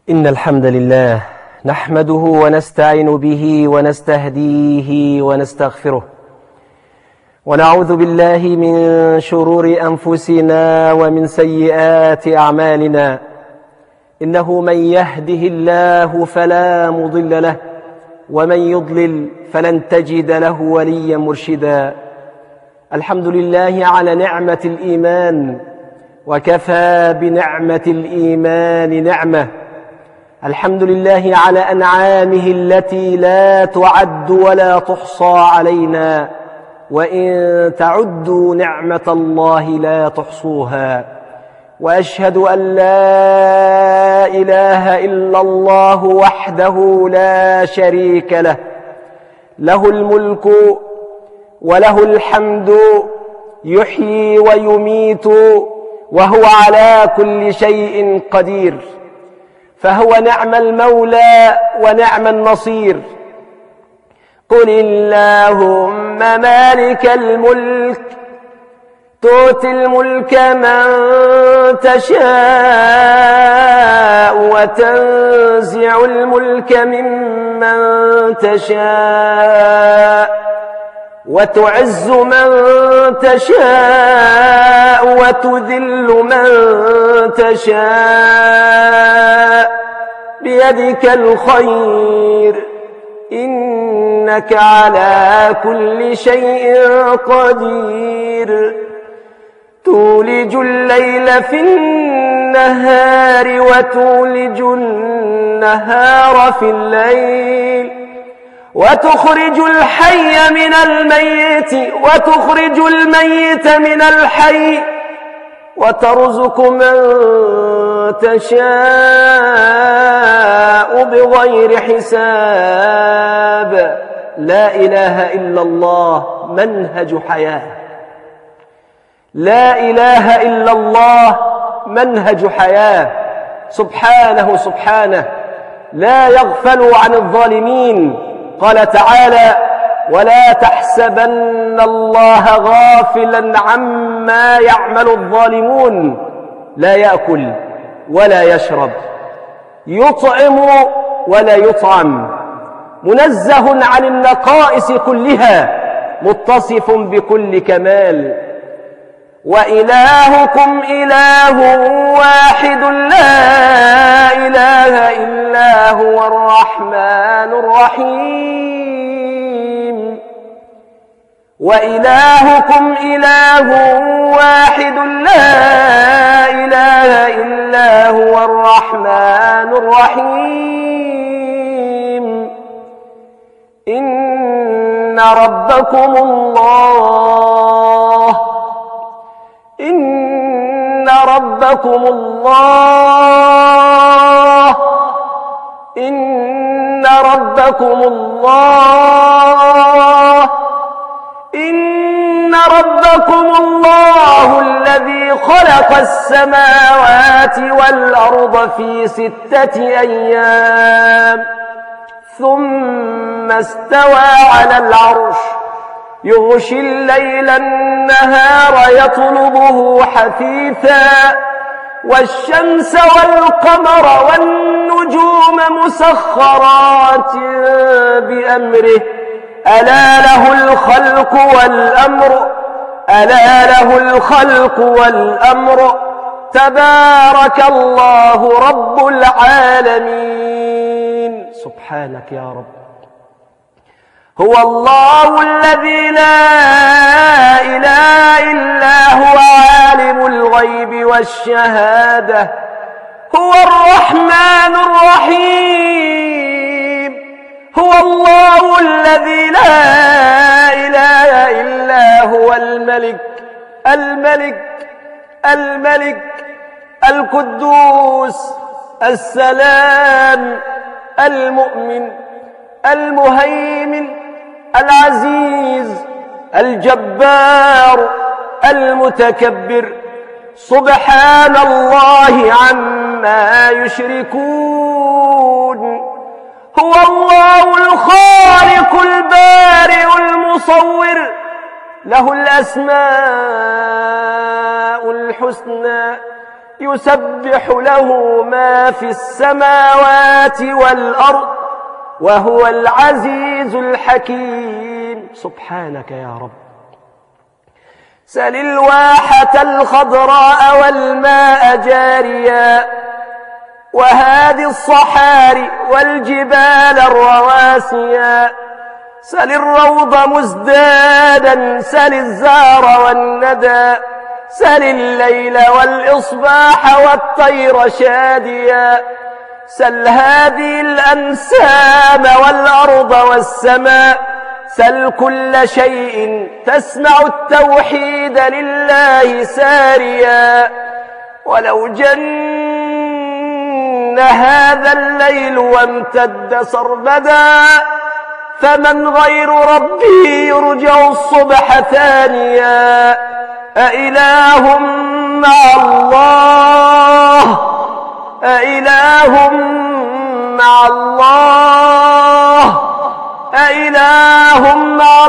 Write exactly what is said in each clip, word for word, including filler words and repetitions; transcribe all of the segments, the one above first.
إن الحمد لله نحمده ونستعين به ونستهديه ونستغفره، ونعوذ بالله من شرور أنفسنا ومن سيئات أعمالنا. إنه من يهده الله فلا مضل له، ومن يضلل فلن تجد له وليا مرشدا. الحمد لله على نعمة الإيمان، وكفى بنعمة الإيمان نعمة. الحمد لله على أنعامه التي لا تعد ولا تحصى علينا، وإن تعدوا نعمة الله لا تحصوها. وأشهد أن لا إله إلا الله وحده لا شريك له، له الملك وله الحمد، يحيي ويميت وهو على كل شيء قدير. فهو نعم المولى ونعم النصير. قل اللهم مالك الملك تؤتي الملك من تشاء، وتنزع الملك ممن تشاء، وتعز من تشاء، وتذل من تشاء، بيدك الخير، إنك على كل شيء قدير. تولج الليل في النهار، وتولج النهار في الليل، وتخرج الحي من الميت، وتخرج الميت من الحي، وترزق من تشاء بغير حساب. لا إله إلا الله منهج حياة، لا إله إلا الله منهج حياة. سبحانه سبحانه لا يغفل عن الظالمين. قال تعالى: ولا تحسبن الله غافلا عما يعمل الظالمون، لا يأكل ولا يشرب، يطعم ولا يطعم، منزه عن النقائص كلها، متصف بكل كمال. وإلهكم إله واحد لا إله إلا هو الرحمن الرحيم. وإلهكم إله واحد لا إله إلا هو الرحمن الرحيم. إن ربكم الله إن ربكم الله إن ربكم الله إن ربكم الله الذي خلق السماوات والأرض في ستة أيام، ثم استوى على العرش، يغشي الليل النهار يطلبه حثيثا، والشمس والقمر والنجوم مسخرات بأمره، ألا له الخلق والأمر ألا له الخلق والأمر تبارك الله رب العالمين. سبحانك يا رب. هو الله الذي لا إله إلا هو عالم الغيب والشهادة، هو الرحمن الرحيم. هو الله الذي لا إله إلا هو الملك الملك الملك القدوس السلام المؤمن المهيمن العزيز الجبار المتكبر. سبحان الله عما يشركون. هو الله الخالق البارئ المصور، له الأسماء الحسنى، يسبح له ما في السماوات والأرض وهو العزيز الحكيم. سبحانك يا رب. سل الواحة الخضراء والماء جاريا وهادي الصحاري والجبال الرواسيا. سل الروض مزدادا سل الزهر والندى. سل الليل والإصباح والطير شاديا. سل هذه الأنسام والأرض والسماء. سل كل شيء تسمع التوحيد لله ساريا. ولو جن هذا الليل وامتد سرمدا فمن غير ربي يرجع الصبح ثانيا. أإله مع الله أإله مع الله أإله مع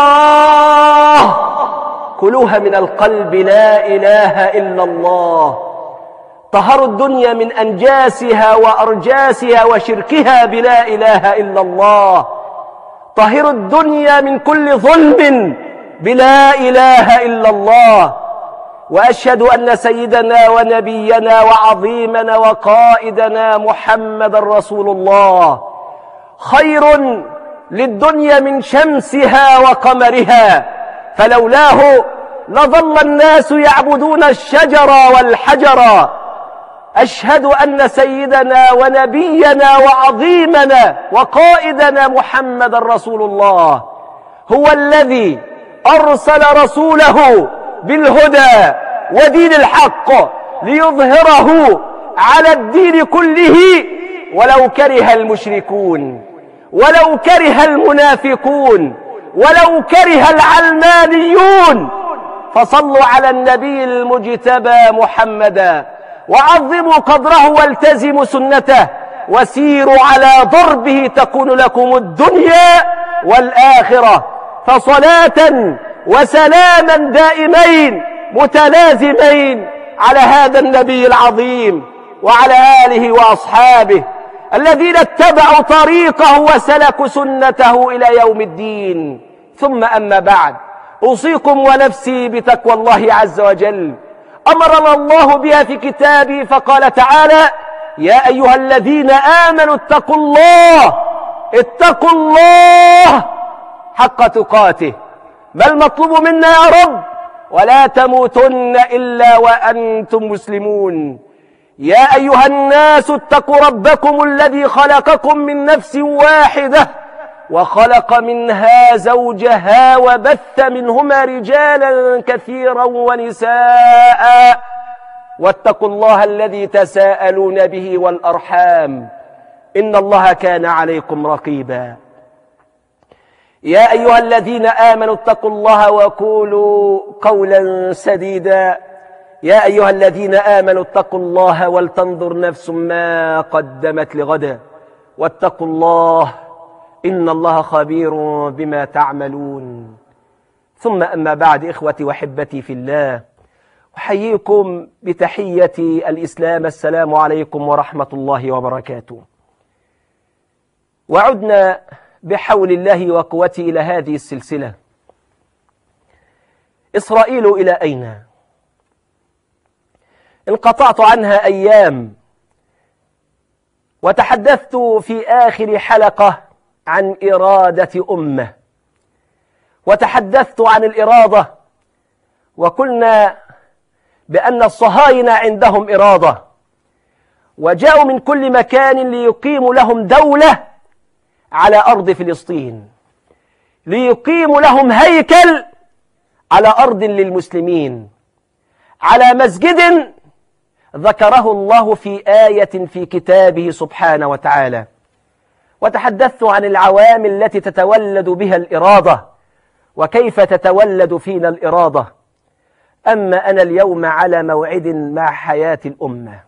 الله. كلوها من القلب لا إله إلا الله. طهروا الدنيا من أنجاسها وأرجاسها وشركها بلا إله إلا الله. طهروا الدنيا من كل ظلم بلا إله إلا الله. وأشهد أن سيدنا ونبينا وعظيمنا وقائدنا محمد رسول الله خير للدنيا من شمسها وقمرها، فلولاه لظل الناس يعبدون الشجر والحجر. أشهد أن سيدنا ونبينا وعظيمنا وقائدنا محمد رسول الله هو الذي أرسل رسوله بالهدى ودين الحق ليظهره على الدين كله ولو كره المشركون ولو كره المنافقون ولو كره العلمانيون. فصلوا على النبي المجتبى محمدا وعظموا قدره والتزموا سنته وسيروا على ضربه تكون لكم الدنيا والآخرة. فصلاة وسلاما دائمين متلازمين على هذا النبي العظيم وعلى آله وأصحابه الذين اتبعوا طريقه وسلكوا سنته إلى يوم الدين. ثم أما بعد، أوصيكم ونفسي بتقوى الله عز وجل. أمرنا الله بها في كتابه فقال تعالى: يا أيها الذين آمنوا اتقوا الله اتقوا الله حق تقاته. ما المطلوب منا يا رب؟ ولا تموتن إلا وأنتم مسلمون. يا أيها الناس اتقوا ربكم الذي خلقكم من نفس واحدة وخلق منها زوجها وبث منهما رجالا كثيرا ونساء واتقوا الله الذي تساءلون به والأرحام إن الله كان عليكم رقيبا. يا أيها الذين آمنوا اتقوا الله وقولوا قولا سديدا. يا أيها الذين آمنوا اتقوا الله ولتنظر نفس ما قدمت لغدا واتقوا الله إن الله خبير بما تعملون. ثم أما بعد، إخوتي وحبتي في الله، أحييكم بتحية الإسلام. السلام عليكم ورحمة الله وبركاته. وعدنا بحول الله وقوته إلى هذه السلسلة. إسرائيل إلى أين؟ انقطعت عنها أيام، وتحدثت في آخر حلقة عن إرادة أمة، وتحدثت عن الإرادة، وقلنا بأن الصهاينة عندهم إرادة، وجاءوا من كل مكان ليقيموا لهم دولة على أرض فلسطين، ليقيموا لهم هيكل على أرض للمسلمين، على مسجد ذكره الله في آية في كتابه سبحانه وتعالى. وتحدثت عن العوامل التي تتولد بها الإرادة وكيف تتولد فينا الإرادة. أما أنا اليوم على موعد مع حياة الأمة.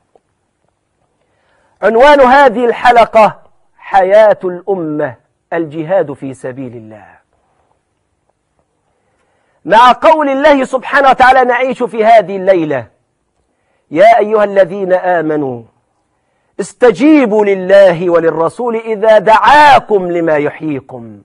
عنوان هذه الحلقة: حياة الأمة، الجهاد في سبيل الله. مع قول الله سبحانه وتعالى: نعيش في هذه الليلة يا أيها الذين آمنوا استجيبوا لله وللرسول إذا دعاكم لما يحييكم.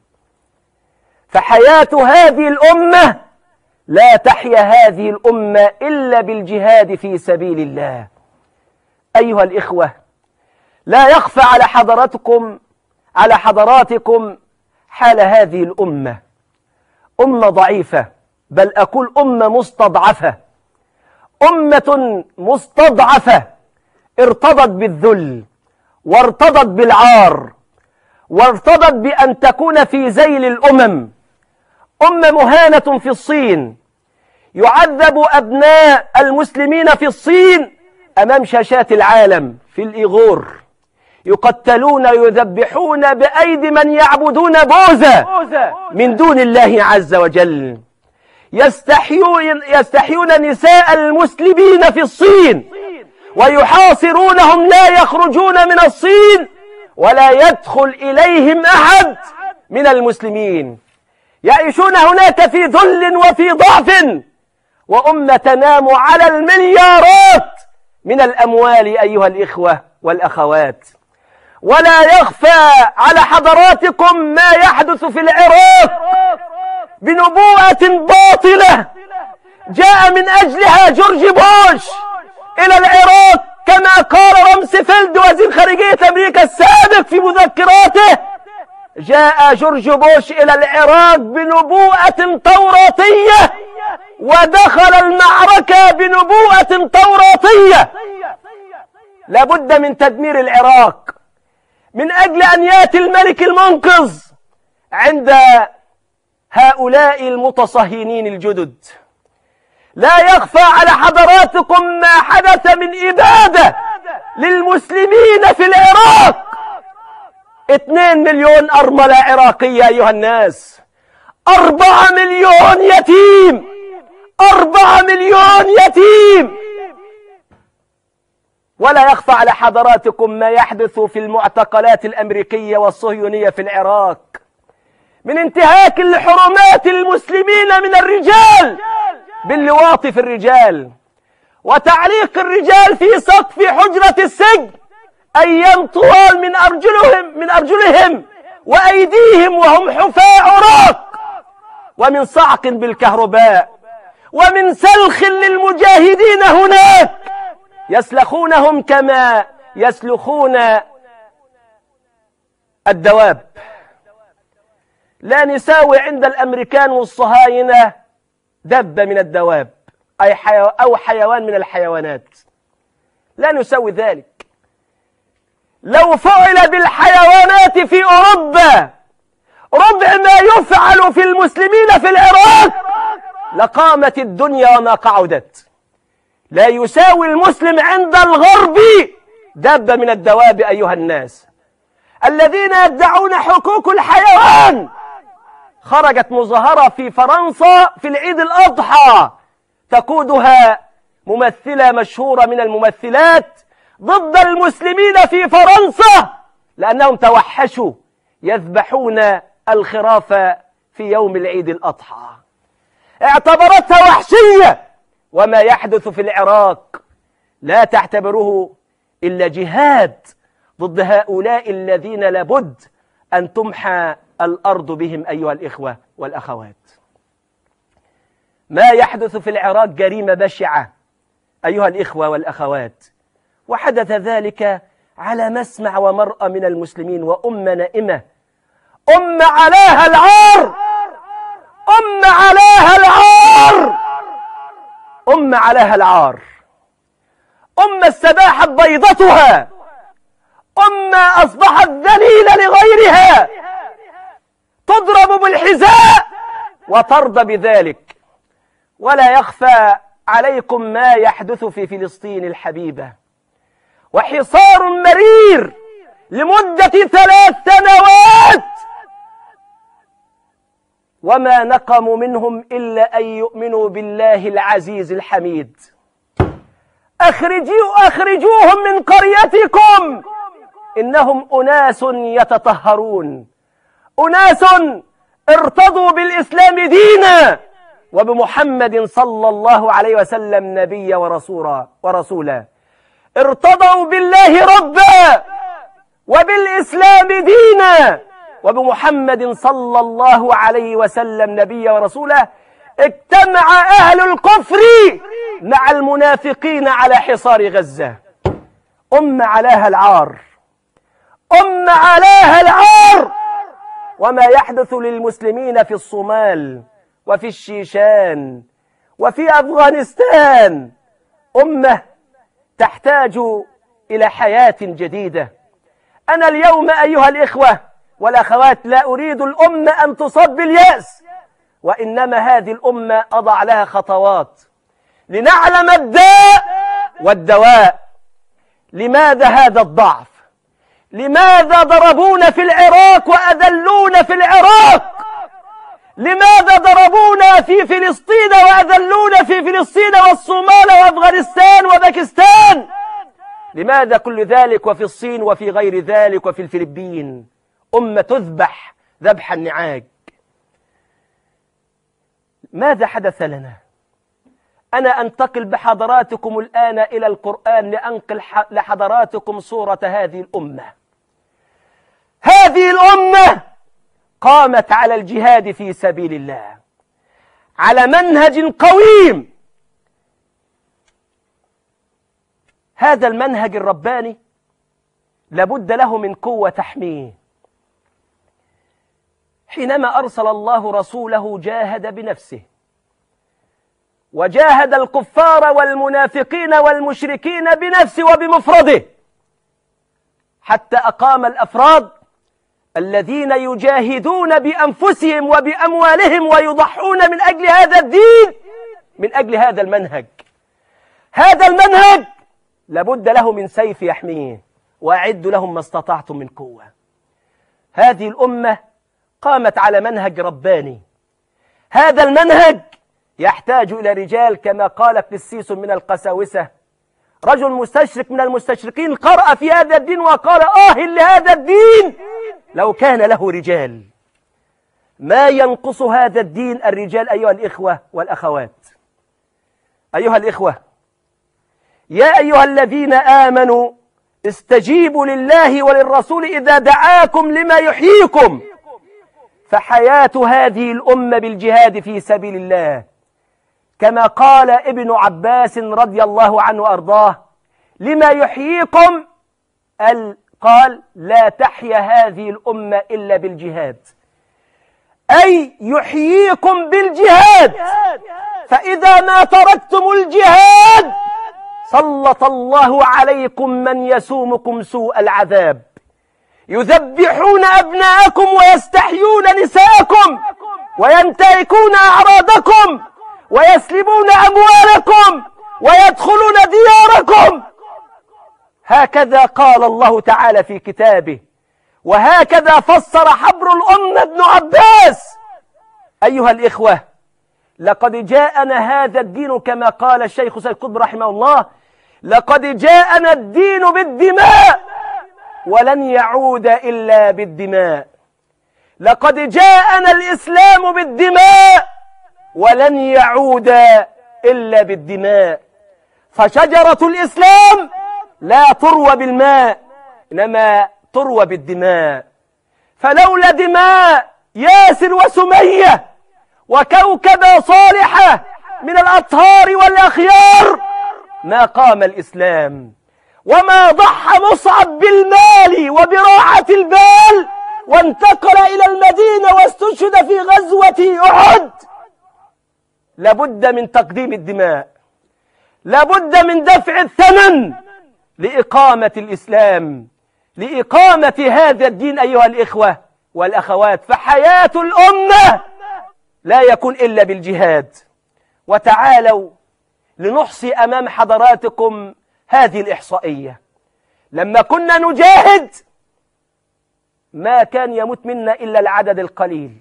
فحياة هذه الأمة لا تحيا هذه الأمة إلا بالجهاد في سبيل الله. أيها الإخوة، لا يخفى على حضراتكم على حضراتكم حال هذه الأمة، أمة ضعيفة، بل أقول أمة مستضعفة، أمة مستضعفة ارتضت بالذل وارتضت بالعار وارتضت بأن تكون في ذيل الأمم. أمة مهانة في الصين، يعذب أبناء المسلمين في الصين أمام شاشات العالم في الإيغور، يقتلون ويذبحون بأيدي من يعبدون بوذا من دون الله عز وجل. يستحيون, يستحيون نساء المسلمين في الصين ويحاصرونهم، لا يخرجون من الصين ولا يدخل إليهم أحد من المسلمين. يعيشون هناك في ذل وفي ضعف، وأمة تنام على المليارات من الأموال أيها الإخوة والأخوات. ولا يخفى على حضراتكم ما يحدث في العراق بنبوءة باطلة جاء من أجلها جورج بوش إلى العراق، كما قال رمسفيلد وزير خارجية أمريكا السابق في مذكراته: جاء جورج بوش إلى العراق بنبوءة توراتية ودخل المعركة بنبوءة توراتية. لابد من تدمير العراق من أجل أن يأتي الملك المنقذ عند هؤلاء المتصهينين الجدد. لا يخفى على حضراتكم ما حدث من إبادة للمسلمين في العراق. اثنين مليون أرملة عراقية أيها الناس، أربعة مليون يتيم، أربعة مليون يتيم. ولا يخفى على حضراتكم ما يحدث في المعتقلات الأمريكية والصهيونية في العراق من انتهاك لحرمات المسلمين من الرجال باللواط في الرجال، وتعليق الرجال في سقف حجرة السجن أيام طوال من أرجلهم من أرجلهم وأيديهم وهم حفاة عراق، ومن صعق بالكهرباء، ومن سلخ للمجاهدين هناك يسلخونهم كما يسلخون الدواب. لا نساوي عند الأمريكان والصهاينة دبة من الدواب أي حيو أو حيوان من الحيوانات، لا نسوي ذلك. لو فعل بالحيوانات في أوروبا ربع ما يفعل في المسلمين في العراق لقامت الدنيا وما قعدت. لا يساوي المسلم عند الغرب دبة من الدواب أيها الناس. الذين يدعون حقوق الحيوان، خرجت مظاهرة في فرنسا في العيد الأضحى تقودها ممثلة مشهورة من الممثلات ضد المسلمين في فرنسا لأنهم توحشوا يذبحون الخراف في يوم العيد الأضحى. اعتبرتها وحشية، وما يحدث في العراق لا تعتبره إلا جهاد ضد هؤلاء الذين لابد أن تمحى الأرض بهم أيها الإخوة والأخوات. ما يحدث في العراق جريمة بشعة أيها الإخوة والأخوات، وحدث ذلك على مسمع ومرأى من المسلمين، وأمة نائمة، أمة عليها العار، أمة عليها العار، أمة عليها العار، أمة استباحت بيضتها، أمة أصبحت ذليلة لغيرها، تضرب بالحذاء وترضى بذلك. ولا يخفى عليكم ما يحدث في فلسطين الحبيبة، وحصار مرير لمدة ثلاث سنوات، وما نقموا منهم إلا أن يؤمنوا بالله العزيز الحميد. أخرجوا أخرجوهم من قريتكم، إنهم أناس يتطهرون، أناس ارتضوا بالإسلام دينا وبمحمد صلى الله عليه وسلم نبيا ورسولا ورسولا ارتضوا بالله ربا وبالإسلام دينا وبمحمد صلى الله عليه وسلم نبيا ورسولا، اجتمع أهل الكفر مع المنافقين على حصار غزة. أم علاها العار، أم علاها العار. وما يحدث للمسلمين في الصومال وفي الشيشان وفي أفغانستان أمة تحتاج إلى حياة جديدة. أنا اليوم أيها الإخوة والأخوات لا أريد الأمة أن تصاب باليأس، وإنما هذه الأمة أضع لها خطوات لنعلم الداء والدواء. لماذا هذا الضعف؟ لماذا ضربونا في العراق وأذلونا في العراق؟ لماذا ضربونا في فلسطين وأذلونا في فلسطين والصومال وأفغانستان وباكستان؟ لماذا كل ذلك وفي الصين وفي غير ذلك وفي الفلبين أمة تذبح ذبح النعاج؟ ماذا حدث لنا؟ أنا أنتقل بحضراتكم الآن إلى القرآن لأنقل لحضراتكم صورة هذه الأمة. هذه الأمة قامت على الجهاد في سبيل الله على منهج قويم. هذا المنهج الرباني لابد له من قوة تحميه. حينما أرسل الله رسوله جاهد بنفسه وجاهد الكفار والمنافقين والمشركين بنفسه وبمفرده، حتى أقام الأفراد الذين يجاهدون بأنفسهم وبأموالهم ويضحون من أجل هذا الدين، من أجل هذا المنهج. هذا المنهج لابد له من سيف يحميه، وأعدوا لهم ما استطعتم من قوة. هذه الأمة قامت على منهج رباني. هذا المنهج يحتاج إلى رجال كما قال قسيس من القساوسة، رجل مستشرق من المستشرقين قرأ في هذا الدين وقال: آه لهذا الدين لو كان له رجال. ما ينقص هذا الدين الرجال أيها الإخوة والأخوات. أيها الإخوة، يا أيها الذين آمنوا استجيبوا لله وللرسول إذا دعاكم لما يحييكم. فحياة هذه الأمة بالجهاد في سبيل الله، كما قال ابن عباس رضي الله عنه وأرضاه: لما يحييكم قال: لا تحيا هذه الأمة إلا بالجهاد، أي يحييكم بالجهاد. فإذا ما تركتم الجهاد سلط الله عليكم من يسومكم سوء العذاب، يذبحون أبناءكم ويستحيون نساءكم وينتهكون أعراضكم ويسلبون أموالكم ويدخلون دياركم. هكذا قال الله تعالى في كتابه، وهكذا فسر حبر الأمة ابن عباس. أيها الإخوة، لقد جاءنا هذا الدين كما قال الشيخ سيد قطب رحمه الله: لقد جاءنا الدين بالدماء ولن يعود إلا بالدماء. لقد جاءنا الإسلام بالدماء ولن يعود إلا بالدماء. فشجرة الإسلام لا تروى بالماء، إنما تروى بالدماء. فلولا دماء ياسر وسمية وكوكبة صالحة من الأطهار والأخيار ما قام الإسلام. وما ضحى مصعب بالمال وبراحة البال وانتقل إلى المدينة واستشهد في غزوة أحد. لابد من تقديم الدماء، لابد من دفع الثمن لإقامة الإسلام، لإقامة هذا الدين أيها الإخوة والأخوات. فحياة الأمة لا يكون إلا بالجهاد. وتعالوا لنحصي أمام حضراتكم هذه الإحصائية. لما كنا نجاهد ما كان يموت منا إلا العدد القليل.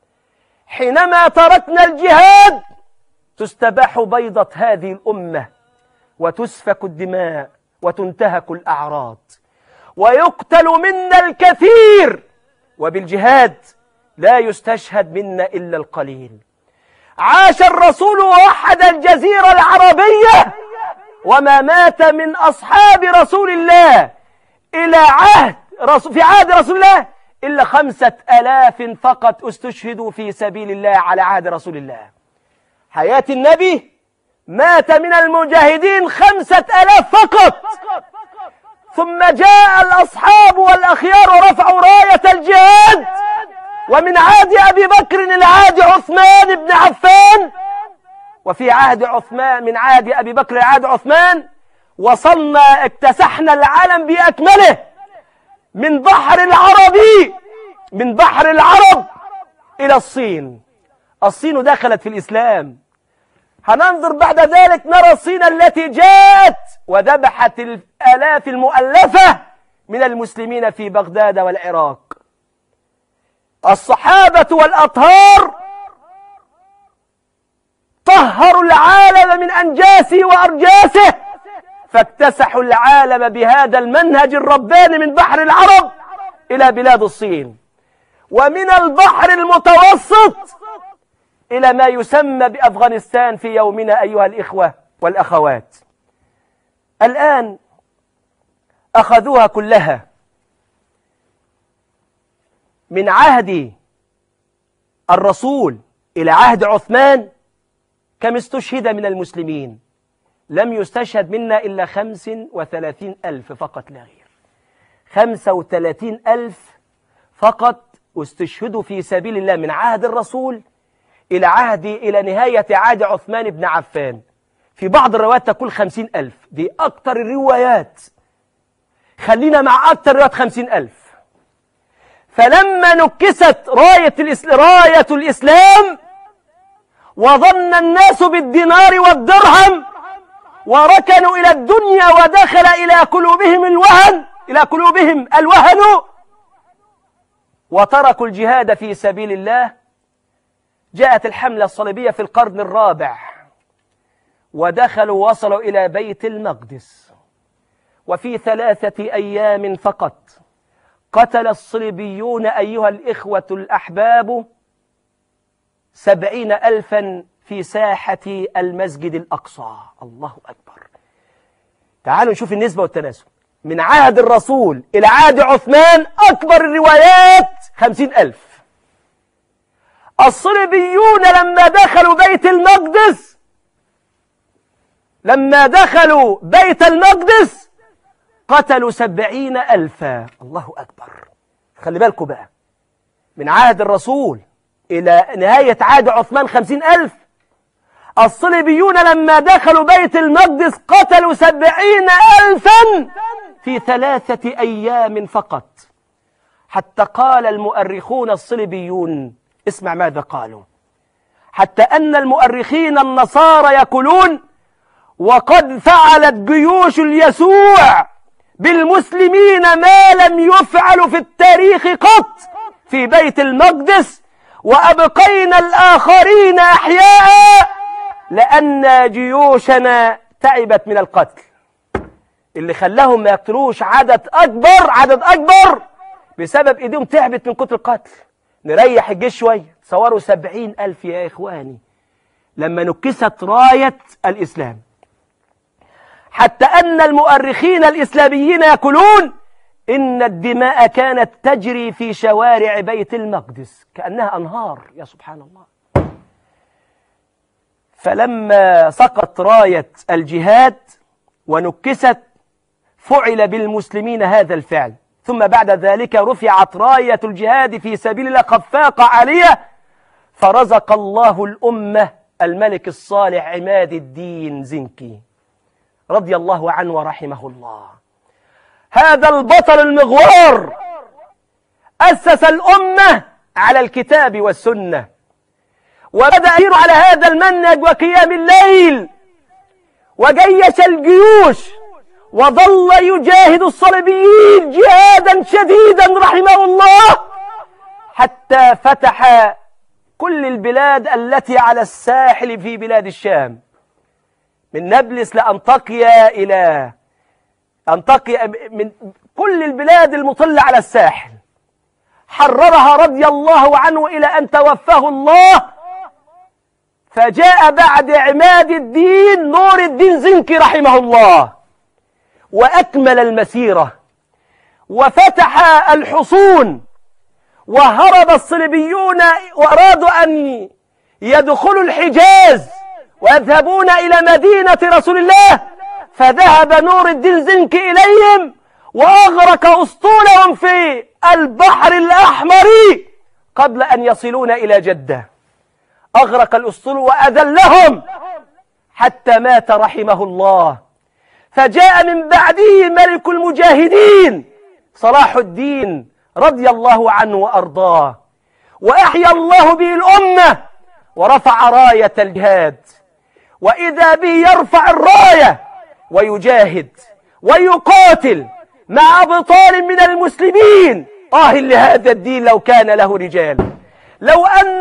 حينما تركنا الجهاد تستباح بيضة هذه الأمة وتسفك الدماء وتنتهك الأعراض ويقتل منا الكثير، وبالجهاد لا يستشهد منا إلا القليل. عاش الرسول ووحد الجزيرة العربية، وما مات من أصحاب رسول الله إلى عهد في عهد رسول الله إلا خمسة آلاف فقط استشهدوا في سبيل الله على عهد رسول الله. حياة النبي مات من المجاهدين خمسة آلاف فقط، ثم جاء الأصحاب والأخيار ورفعوا راية الجهاد، ومن عهد أبي بكر إلى عهد عثمان بن عفان، وفي عهد عثمان من عهد أبي بكر إلى عهد عثمان وصلنا اكتسحنا العالم بأكمله، من بحر العربي من بحر العرب إلى الصين. الصين دخلت في الإسلام. هننظر بعد ذلك نرى الصين التي جاءت وذبحت الآلاف المؤلفة من المسلمين في بغداد والعراق. الصحابة والأطهار طهروا العالم من أنجاسه وأرجاسه، فاكتسحوا العالم بهذا المنهج الرباني من بحر العرب إلى بلاد الصين، ومن البحر المتوسط إلى ما يسمى بأفغانستان في يومنا أيها الإخوة والأخوات. الآن أخذوها كلها. من عهد الرسول إلى عهد عثمان كم استشهد من المسلمين؟ لم يستشهد منا إلا خمس وثلاثين ألف فقط لا غير. خمسة وثلاثين ألف فقط استشهدوا في سبيل الله من عهد الرسول إلى عهد إلى نهاية عهد عثمان بن عفان. في بعض الروايات تقول خمسين ألف، دي أكتر الروايات. خلينا مع أكتر الروايات خمسين ألف. فلما نكست راية الإسلام, راية الإسلام وظن الناس بالدينار والدرهم وركنوا إلى الدنيا ودخل إلى قلوبهم الوهن إلى قلوبهم الوهن وتركوا الجهاد في سبيل الله، جاءت الحملة الصليبية في القرن الرابع ودخلوا وصلوا إلى بيت المقدس، وفي ثلاثة أيام فقط قتل الصليبيون أيها الإخوة الأحباب سبعين ألفا في ساحة المسجد الأقصى. الله أكبر. تعالوا نشوف النسبة والتناسب. من عهد الرسول إلى عهد عثمان أكبر الروايات خمسين ألف. الصليبيون لما دخلوا بيت المقدس لما دخلوا بيت المقدس قتلوا سبعين ألفا. الله أكبر. خلي بالكم بقى، من عهد الرسول إلى نهاية عهد عثمان خمسين ألف. الصليبيون لما دخلوا بيت المقدس قتلوا سبعين ألفا في ثلاثة أيام فقط، حتى قال المؤرخون الصليبيون، اسمع ماذا قالوا، حتى أن المؤرخين النصارى يقولون وقد فعلت جيوش اليسوع بالمسلمين ما لم يفعل في التاريخ قط في بيت المقدس، وأبقينا الآخرين أحياء لأن جيوشنا تعبت من القتل. اللي خلاهم ما يقتلوش عدد أكبر عدد أكبر بسبب إيديهم تعبت من كتر القتل. نريح الجيش شوية. تصوروا سبعين ألف يا إخواني لما نكست راية الإسلام، حتى أن المؤرخين الإسلاميين يقولون إن الدماء كانت تجري في شوارع بيت المقدس كأنها أنهار. يا سبحان الله. فلما سقط راية الجهاد ونكست فعل بالمسلمين هذا الفعل، ثم بعد ذلك رفعت راية الجهاد في سبيل الله خفاقة عالية، فرزق الله الأمة الملك الصالح عماد الدين زنكي رضي الله عنه ورحمه الله. هذا البطل المغوار أسس الأمة على الكتاب والسنة، وبدأ يسير على هذا المنهج وقيام الليل، وجيش الجيوش وظل يجاهد الصليبيين جهادا شديدا رحمه الله، حتى فتح كل البلاد التي على الساحل في بلاد الشام، من نابلس لأنطاكيا إلى أنطاكيا، من كل البلاد المطلة على الساحل حررها رضي الله عنه إلى أن توفاه الله. فجاء بعد عماد الدين نور الدين زنكي رحمه الله وأكمل المسيرة وفتح الحصون، وهرب الصليبيون وأرادوا أن يدخلوا الحجاز ويذهبون إلى مدينة رسول الله، فذهب نور الدين زنكي إليهم وأغرق أسطولهم في البحر الأحمر قبل أن يصلون إلى جدة. أغرق الأسطول وأذلهم حتى مات رحمه الله. فجاء من بعده ملك المجاهدين صلاح الدين رضي الله عنه وأرضاه، وأحيا الله به الأمة ورفع راية الجهاد، وإذا به يرفع الراية ويجاهد ويقاتل مع أبطال من المسلمين. آه لهذا الدين لو كان له رجال، لو أن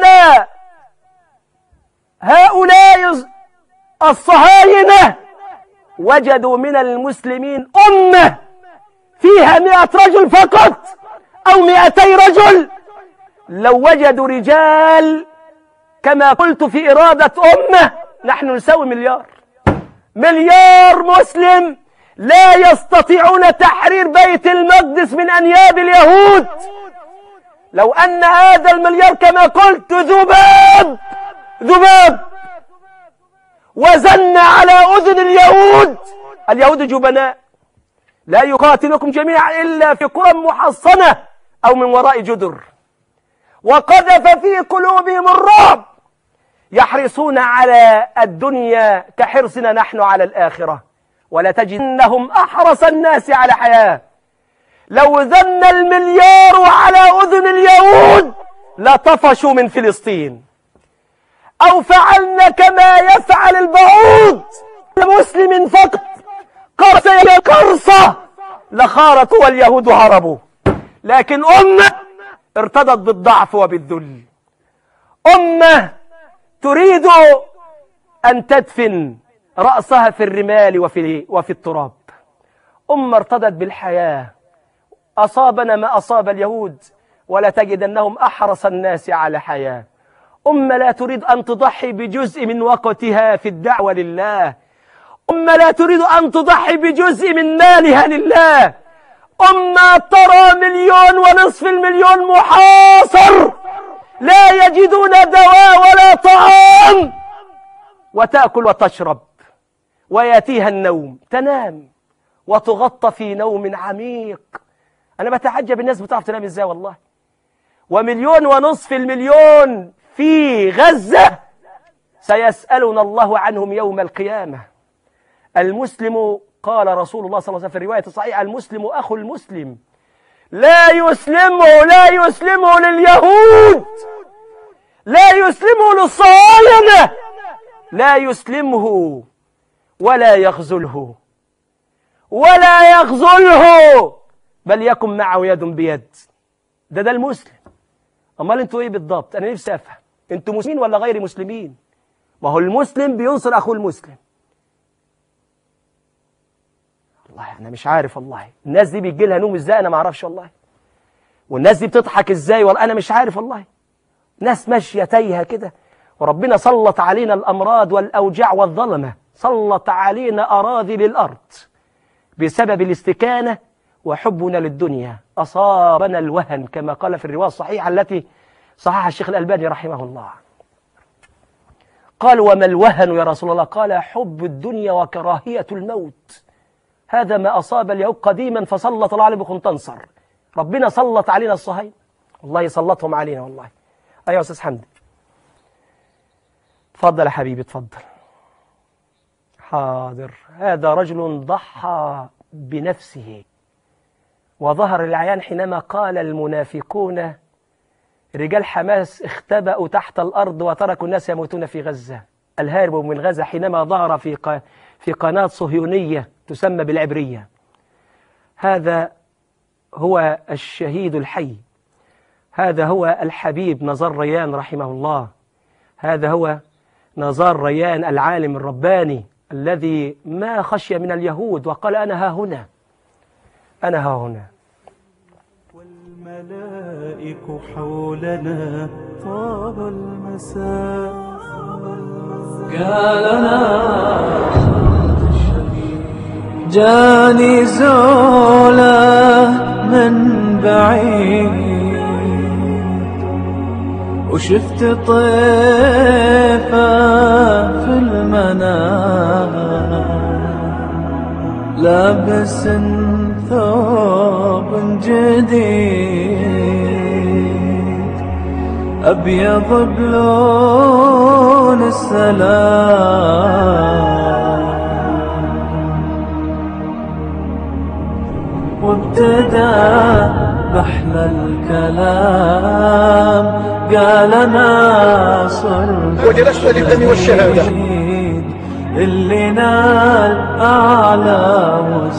هؤلاء الصهاينة وجدوا من المسلمين أمة فيها مئة رجل فقط أو مئتي رجل، لو وجدوا رجال كما قلت في إرادة أمة، نحن نساوي مليار مليار مسلم لا يستطيعون تحرير بيت المقدس من أنياب اليهود. لو أن هذا المليار كما قلت ذباب ذباب وزن على أذن اليهود، اليهود جبناء لا يقاتلكم جميعا إلا في قرى محصنة أو من وراء جدر، وقذف في قلوبهم الرعب، يحرصون على الدنيا كحرصنا نحن على الآخرة، ولا تجدنهم أحرص الناس على حياة. لو ذن المليار على أذن اليهود لطفشوا من فلسطين، أو فعلنا كما يفعل البعوض مسلم فقط قرصة قرصة لخارت واليهود هربوا. لكن أمة ارتضت بالضعف وبالذل، أمة تريد أن تدفن رأسها في الرمال وفي, وفي التراب، أمة ارتضت بالحياة. أصابنا ما أصاب اليهود ولا تجدنهم أحرص الناس على حياة. أمة لا تريد أن تضحي بجزء من وقتها في الدعوة لله، أمة لا تريد أن تضحي بجزء من مالها لله، أمة ترى مليون ونصف المليون محاصر لا يجدون دواء ولا طعام، وتأكل وتشرب ويأتيها النوم، تنام وتغطى في نوم عميق. أنا بتعجب الناس بتعرف تنام إزاي والله. ومليون ونصف المليون في غزة سيسألنا الله عنهم يوم القيامة. المسلم قال رسول الله صلى الله عليه وسلم في الرواية الصحيحة: المسلم أخو المسلم، لا يسلمه لا يسلمه لليهود، لا يسلمه للصهاينة، لا يسلمه ولا يخذله ولا يخذله، بل يكن معه يد بيد. ده ده المسلم. امال انتوا ايه بالضبط؟ انا نفسي افهم، انتوا مسلمين ولا غير مسلمين؟ ما هو المسلم بينصر اخوه المسلم. والله انا مش عارف، والله الناس دي بيجي لها نوم ازاي انا ما اعرفش والله، والناس دي بتضحك ازاي والله انا مش عارف والله. ناس ماشيه تايهه كده، وربنا سلط علينا الامراض والاوجاع والظلمه، سلط علينا اراذل الارض بسبب الاستكانه وحبنا للدنيا. أصابنا الوهن كما قال في الرواية الصحيحة التي صححها الشيخ الألباني رحمه الله. قال: وما الوهن يا رسول الله؟ قال: حب الدنيا وكراهية الموت. هذا ما أصاب اليهود قديما فسلط الله عليهم بقنطنصر. ربنا سلط علينا الصهاينة، والله يسلطهم علينا والله. أيها أستاذ حمدي، تفضل يا حبيبي تفضل. حاضر. هذا رجل ضحى بنفسه وظهر العيان حينما قال المنافقون رجال حماس اختبأوا تحت الأرض وتركوا الناس يموتون في غزة. الهارب من غزة حينما ظهر في في قناة صهيونية تسمى بالعبرية. هذا هو الشهيد الحي، هذا هو الحبيب نزار ريان رحمه الله، هذا هو نزار ريان العالم الرباني الذي ما خشي من اليهود وقال: أنا ها هنا، أنا ها هنا. والملائك حولنا طاب المساء. قال أنا جاني زوله من بعيد وشفت طيفه في المنام لابس ثوب جديد أبيض بلون السلام وابتدى بأحلى الكلام قال أنا صرت وجلست للدم والشهادة اللي نال أعلى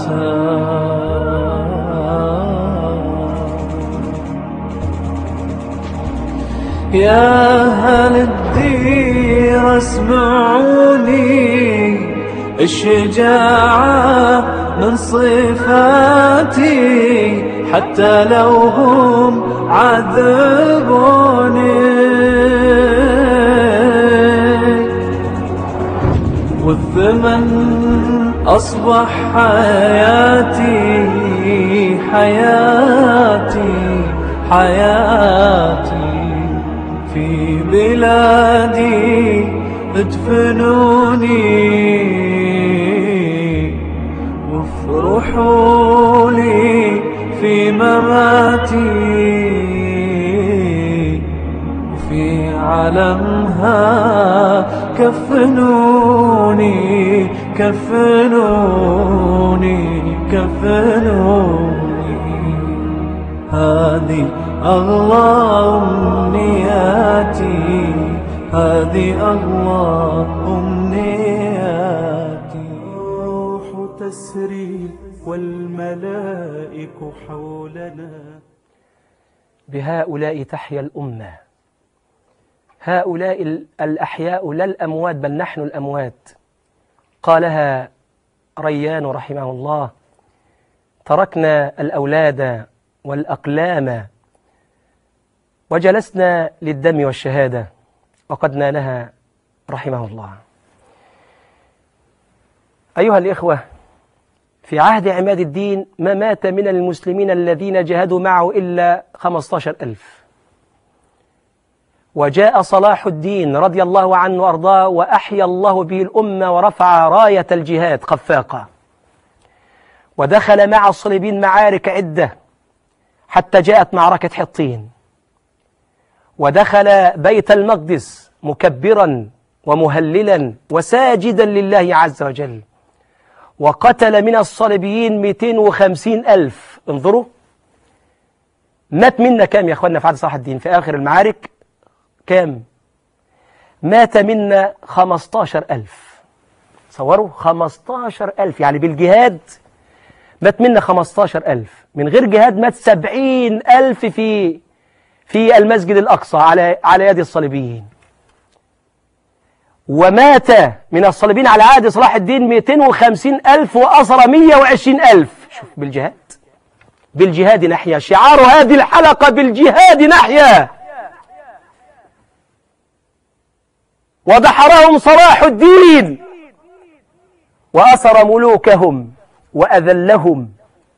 وسام يا أهل الدير اسمعوني الشجاعة من صفاتي حتى لو هم عذبوني والثمن أصبح حياتي حياتي حياتي في بلادي ادفنوني وافرحوا لي في مماتي في علمها كفنوني كفنوني كفنوني هذه الله أمنياتي هذه الله أمنياتي روح تسري والملائك حولنا بهؤلاء تحيا الأمة هؤلاء الأحياء لا الأموات بل نحن الأموات قالها ريان رحمه الله تركنا الأولاد والأقلام وجلسنا للدم والشهادة وقد نالها رحمه الله. أيها الإخوة، في عهد عماد الدين ما مات من المسلمين الذين جاهدوا معه إلا خمسة عشر ألف، وجاء صلاح الدين رضي الله عنه وأرضاه وأحيا الله به الأمة ورفع راية الجهاد خفاقة، ودخل مع الصليبين معارك عدة حتى جاءت معركة حطين، ودخل بيت المقدس مكبرا ومهللا وساجدا لله عز وجل، وقتل من الصليبيين مئتين وخمسين ألف. انظروا مات منا كام يا أخوانا في عهد صلاح الدين في آخر المعارك؟ كام؟ مات منا خمسة عشر ألف. صوروا خمسة عشر ألف، يعني بالجهاد مات منا خمسة عشر ألف، من غير جهاد مات سبعين ألف في في المسجد الأقصى على على يد الصليبيين. ومات من الصليبيين على عهد صلاح الدين مئتين وخمسين ألف وأسر مئة وعشرين ألف. شوف، بالجهاد بالجهاد نحيا، شعار هذه الحلقة بالجهاد نحيا. ودحرهم صلاح الدين وأسر ملوكهم وأذلهم،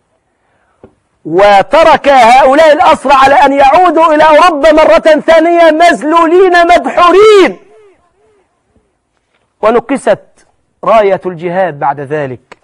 وترك هؤلاء الأسرى على أن يعودوا إلى أوروبا مرة ثانية مذلولين مدحورين، ونكست راية الجهاد بعد ذلك.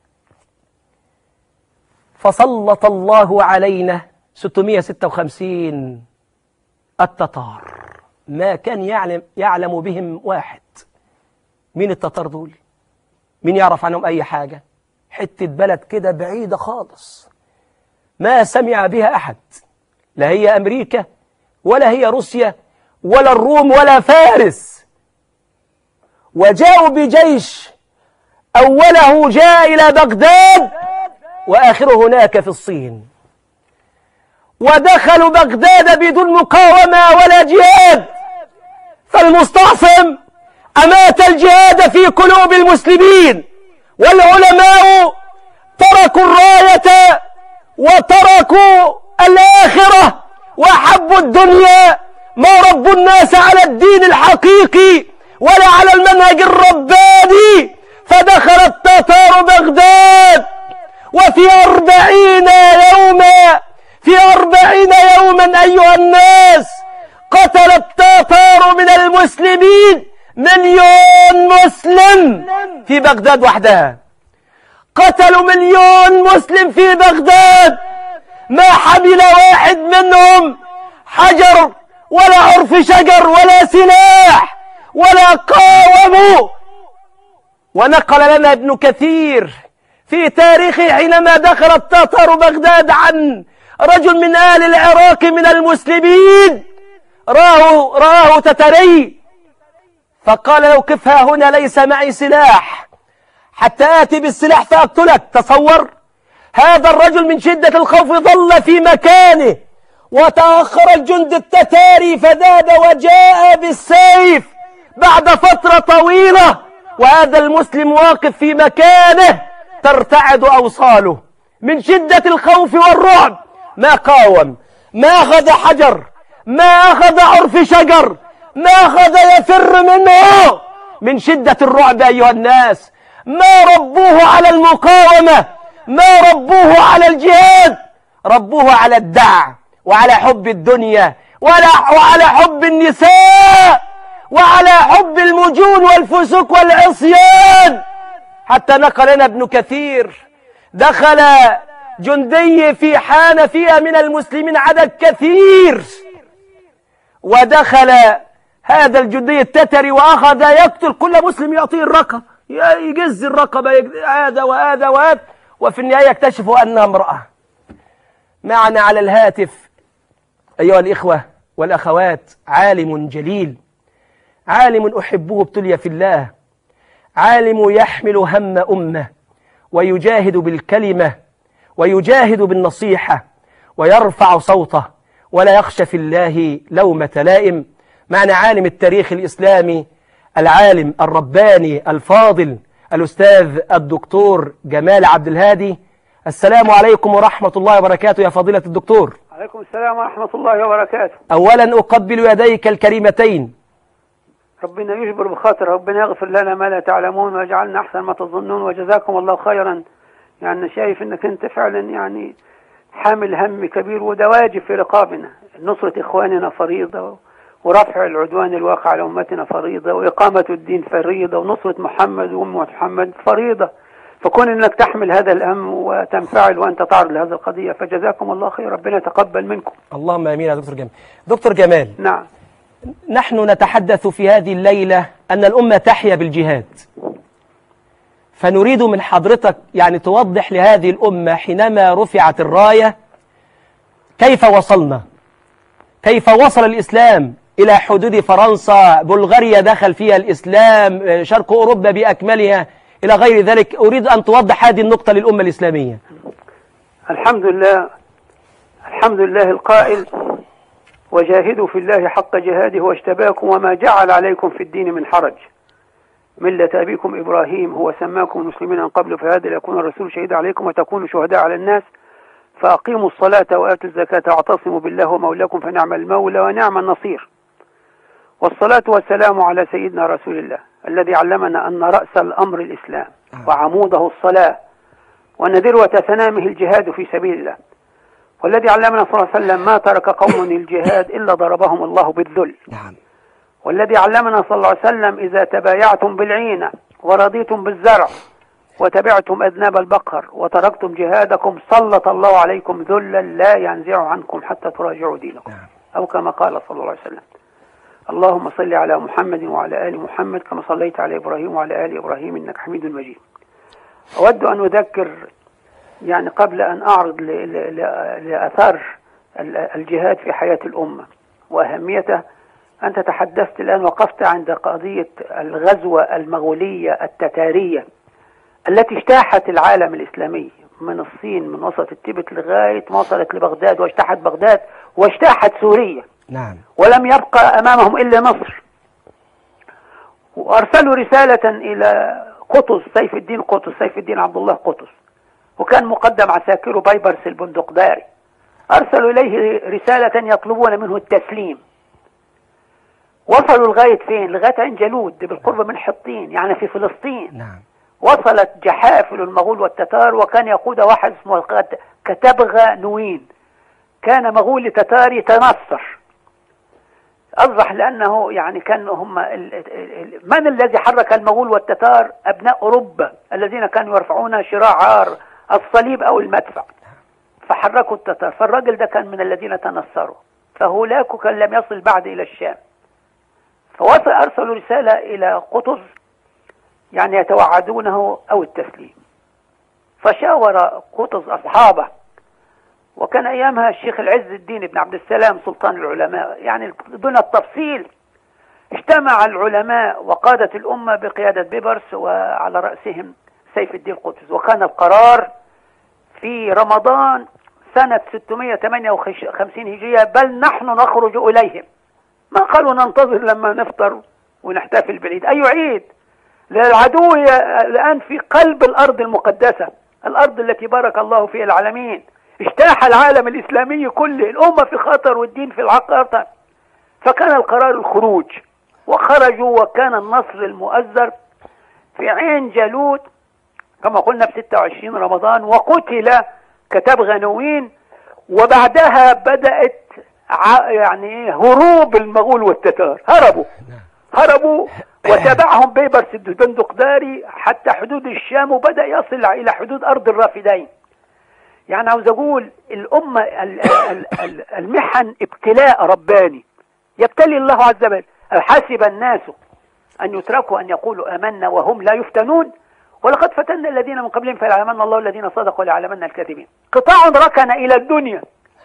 فسلط الله علينا ستمئة وستة وخمسين التتار، ما كان يعلم, يعلم بهم واحد. مين التتار دول؟ مين يعرف عنهم أي حاجة؟ حتة بلد كده بعيدة خالص ما سمع بها أحد، لا هي أمريكا ولا هي روسيا ولا الروم ولا فارس. وجاءوا بجيش أوله جاء إلى بغداد وآخره هناك في الصين، ودخلوا بغداد بدون مقاومة ولا جهاد، فالمستعصم أمات الجهاد في قلوب المسلمين، والعلماء تركوا الراية وتركوا الآخرة وحبوا الدنيا، ما ربوا الناس على الدين الحقيقي ولا على المنهج الرباني، فدخل التتار بغداد وفي أربعين يوما في أربعين يوما أيها الناس قتل التتار من المسلمين مليون مسلم في بغداد وحدها. قتلوا مليون مسلم في بغداد، ما حمل واحد منهم حجر ولا عرف شجر ولا سلاح ولا قاوموا. ونقل لنا ابن كثير في تاريخه حينما دخل التتار بغداد عن رجل من آل العراق من المسلمين، راه راه تتري، فقال له قف ها هنا، ليس معي سلاح حتى آتي بالسلاح فأقتلك. تصور هذا الرجل من شدة الخوف ظل في مكانه، وتأخر الجند التتاري فذاد وجاء بالسيف بعد فترة طويلة، وهذا المسلم واقف في مكانه ترتعد أوصاله من شدة الخوف والرعب. ما قاوم، ما أخذ حجر، ما أخذ عرف شجر، ما أخذ يفر منه من شدة الرعب. أيها الناس، ما ربوه على المقاومة، ما ربوه على الجهاد، ربوه على الدع وعلى حب الدنيا وعلى حب النساء وعلى حب المجون والفسوق والعصيان. حتى نقل لنا ابن كثير دخل جندي في حان فيها من المسلمين عدد كثير، ودخل هذا الجندي التتري وأخذ يقتل كل مسلم، يعطيه الرقبة، يجز الرقبة، هذا وهذا وهذا، وفي النهاية يكتشفوا أنها امرأة. معنا على الهاتف أيها الإخوة والأخوات عالم جليل، عالم أحبه ابتلي في الله، عالم يحمل هم أمة ويجاهد بالكلمة ويجاهد بالنصيحة ويرفع صوته ولا يخشى في الله لومة لائم. معنا عالم التاريخ الإسلامي، العالم الرباني الفاضل، الأستاذ الدكتور جمال عبد الهادي. السلام عليكم ورحمة الله وبركاته يا فضيلة الدكتور. عليكم السلام ورحمة الله وبركاته. أولا أقبل يديك الكريمتين. ربنا يجبر بخاطر، ربنا يغفر لنا ما لا تعلمون ويجعلنا أحسن ما تظنون، وجزاكم الله خيرا. يعني شايف أنك أنت فعلا يعني حامل هم كبير، وده واجب في رقابنا. نصرة إخواننا فريضة، ورفع العدوان الواقع على أمتنا فريضة، وإقامة الدين فريضة، ونصرة محمد وأم محمد فريضة. فكون أنك تحمل هذا الهم وتنفعل وأنت تعرض لهذه القضية، فجزاكم الله خير، ربنا يتقبل منكم. اللهم آمين يا دكتور جمال. دكتور جمال، نعم، نحن نتحدث في هذه الليلة أن الأمة تحيا بالجهاد، فنريد من حضرتك يعني توضح لهذه الأمة حينما رفعت الراية كيف وصلنا، كيف وصل الإسلام إلى حدود فرنسا، بلغاريا دخل فيها الإسلام، شرق أوروبا بأكملها إلى غير ذلك. أريد أن توضح هذه النقطة للأمة الإسلامية. الحمد لله، الحمد لله القائل: وجاهدوا في الله حق جهاده واجتباكم وما جعل عليكم في الدين من حرج، ملة أبيكم إبراهيم هو سماكم المسلمين من قبل فهذا ليكون الرسول شهيدا عليكم وتكونوا شهداء على الناس، فأقيموا الصلاة وآتوا الزكاة واعتصموا بالله ومولاكم فنعم المولى ونعم النصير. والصلاة والسلام على سيدنا رسول الله الذي علمنا أن رأس الأمر الإسلام وعموده الصلاة وأن ذروة سنامه الجهاد في سبيل الله، والذي علمنا صلى الله عليه وسلم: ما ترك قوم الجهاد إلا ضربهم الله بالذل. والذي علمنا صلى الله عليه وسلم: إذا تبايعتم بالعينة ورضيتم بالزرع وتبعتم أذناب البقر وتركتم جهادكم سلط الله عليكم ذلا لا ينزع عنكم حتى تراجعوا دينكم، أو كما قال صلى الله عليه وسلم. اللهم صل على محمد وعلى آل محمد كما صليت على إبراهيم وعلى آل إبراهيم إنك حميد مجيد. أود أن أذكر يعني قبل أن أعرض لأثار الجهاد في حياة الأمة وأهميته. أنت تحدثت الآن، وقفت عند قضية الغزوة المغولية التتارية التي اجتاحت العالم الإسلامي من الصين، من وسط التبت لغاية ما وصلت لبغداد، واجتاحت بغداد واجتاحت سوريا. نعم. ولم يبقى أمامهم إلا مصر. وأرسلوا رسالة إلى قطز، سيف الدين قطز، سيف الدين عبد الله قطز، وكان مقدم عساكره بيبرس البندقداري. أرسلوا إليه رسالة يطلبون منه التسليم، وصلوا لغاية فين؟ لغاية عين جالوت بالقرب من حطين، يعني في فلسطين. نعم. وصلت جحافل المغول والتتار، وكان يقودها واحد اسمه كتبغى نوين، كان مغولي تتاري تنصر. أصبح لأنه يعني كان هم ال ال من الذي حرك المغول والتتار؟ أبناء أوروبا الذين كانوا يرفعون شراع الصليب أو المدفع، فحركوا التتار. فالرجل ده كان من الذين تنصروا، فهولاكو كان لم يصل بعد إلى الشام، فوصل أرسلوا رسالة إلى قطز يعني يتوعدونه أو التسليم. فشاور قطز أصحابه، وكان أيامها الشيخ العز الدين بن عبد السلام سلطان العلماء، يعني دون التفصيل. اجتمع العلماء وقادة الأمة بقيادة بيبرس وعلى رأسهم سيف الدين قطز، وكان القرار في رمضان سنة ستمائة وثمانية وخمسين هجرية، بل نحن نخرج إليهم. ما قالوا ننتظر لما نفطر ونحتفل بالعيد، أي عيد؟ العدو الآن في قلب الأرض المقدسة، الأرض التي بارك الله فيها العالمين، اجتاح العالم الإسلامي كله، الأمة في خطر والدين في العقار. فكان القرار الخروج، وخرجوا، وكان النصر المؤزر في عين جالوت كما قلنا في ستة وعشرين رمضان، وقتل كتبغى نوين. وبعدها بدأت يعني هروب المغول والتتار، هربوا هربوا وتابعهم بيبرس البندقداري حتى حدود الشام، وبدأ يصل إلى حدود أرض الرافدين. يعني عاوز أقول الأمة المحن ابتلاء رباني يبتلي الله عز وجل. حسب الناس أن يتركوا أن يقولوا آمنا وهم لا يفتنون، ولقد فتنا الذين من قبلهم فليعلمن الله الذين صدقوا وليعلمن الكاذبين. قطاع ركن إلى الدنيا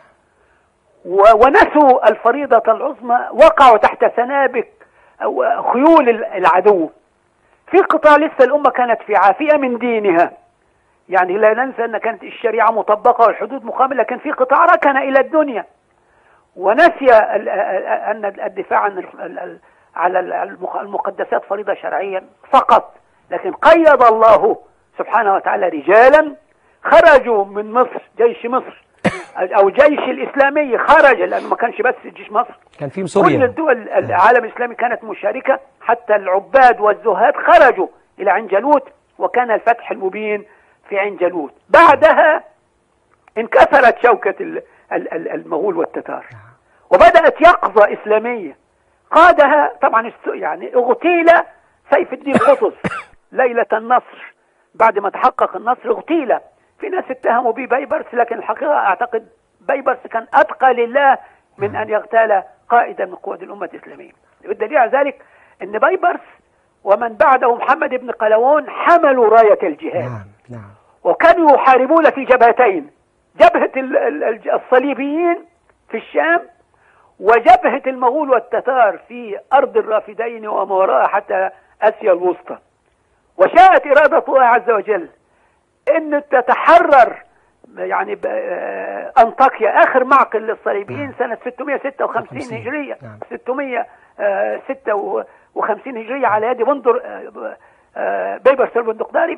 ونسوا الفريضة العظمى، وقعوا تحت سنابك خيول العدو. في قطاع لسه الأمة كانت في عافية من دينها، يعني لا ننسى أن كانت الشريعة مطبقة والحدود مقامة، لكن في قطاع ركن إلى الدنيا ونسي أن الدفاع عن على المقدسات فريضة شرعية فقط. لكن قيد الله سبحانه وتعالى رجالا خرجوا من مصر، جيش مصر أو جيش الإسلامي خرج، لأنه ما كانش بس جيش مصر، كان في سوريا، كل الدول العالم الإسلامي كانت مشاركة، حتى العباد والزهاد خرجوا إلى عين جالوت، وكان الفتح المبين في عين جالوت. بعدها انكسرت شوكة المغول والتتار، وبدأت يقظة إسلامية قادها طبعا يعني اغتيل سيف الدين قطز ليلة النصر. بعد ما تحقق النصر اغتيل. في ناس اتهموا به بيبرس، لكن الحقيقة أعتقد بيبرس كان أتقى لله من أن يغتال قائدا من قواد الأمة الإسلامية. والدليل على ذلك أن بيبرس ومن بعده محمد بن قلاوون حملوا راية الجهاد. نعم نعم. وكانوا يحاربون في جبهتين، جبهة الصليبيين في الشام، وجبهة المغول والتتار في أرض الرافدين وما وراء حتى آسيا الوسطى. وشاءت إرادة الله عز وجل أن تتحرر يعني أنطاكيا آخر معقل للصليبيين سنة ستمائة وستة وخمسين هجرية، ستمائة وستة وخمسين هجرية على يد بندر بيبرس البندقداري.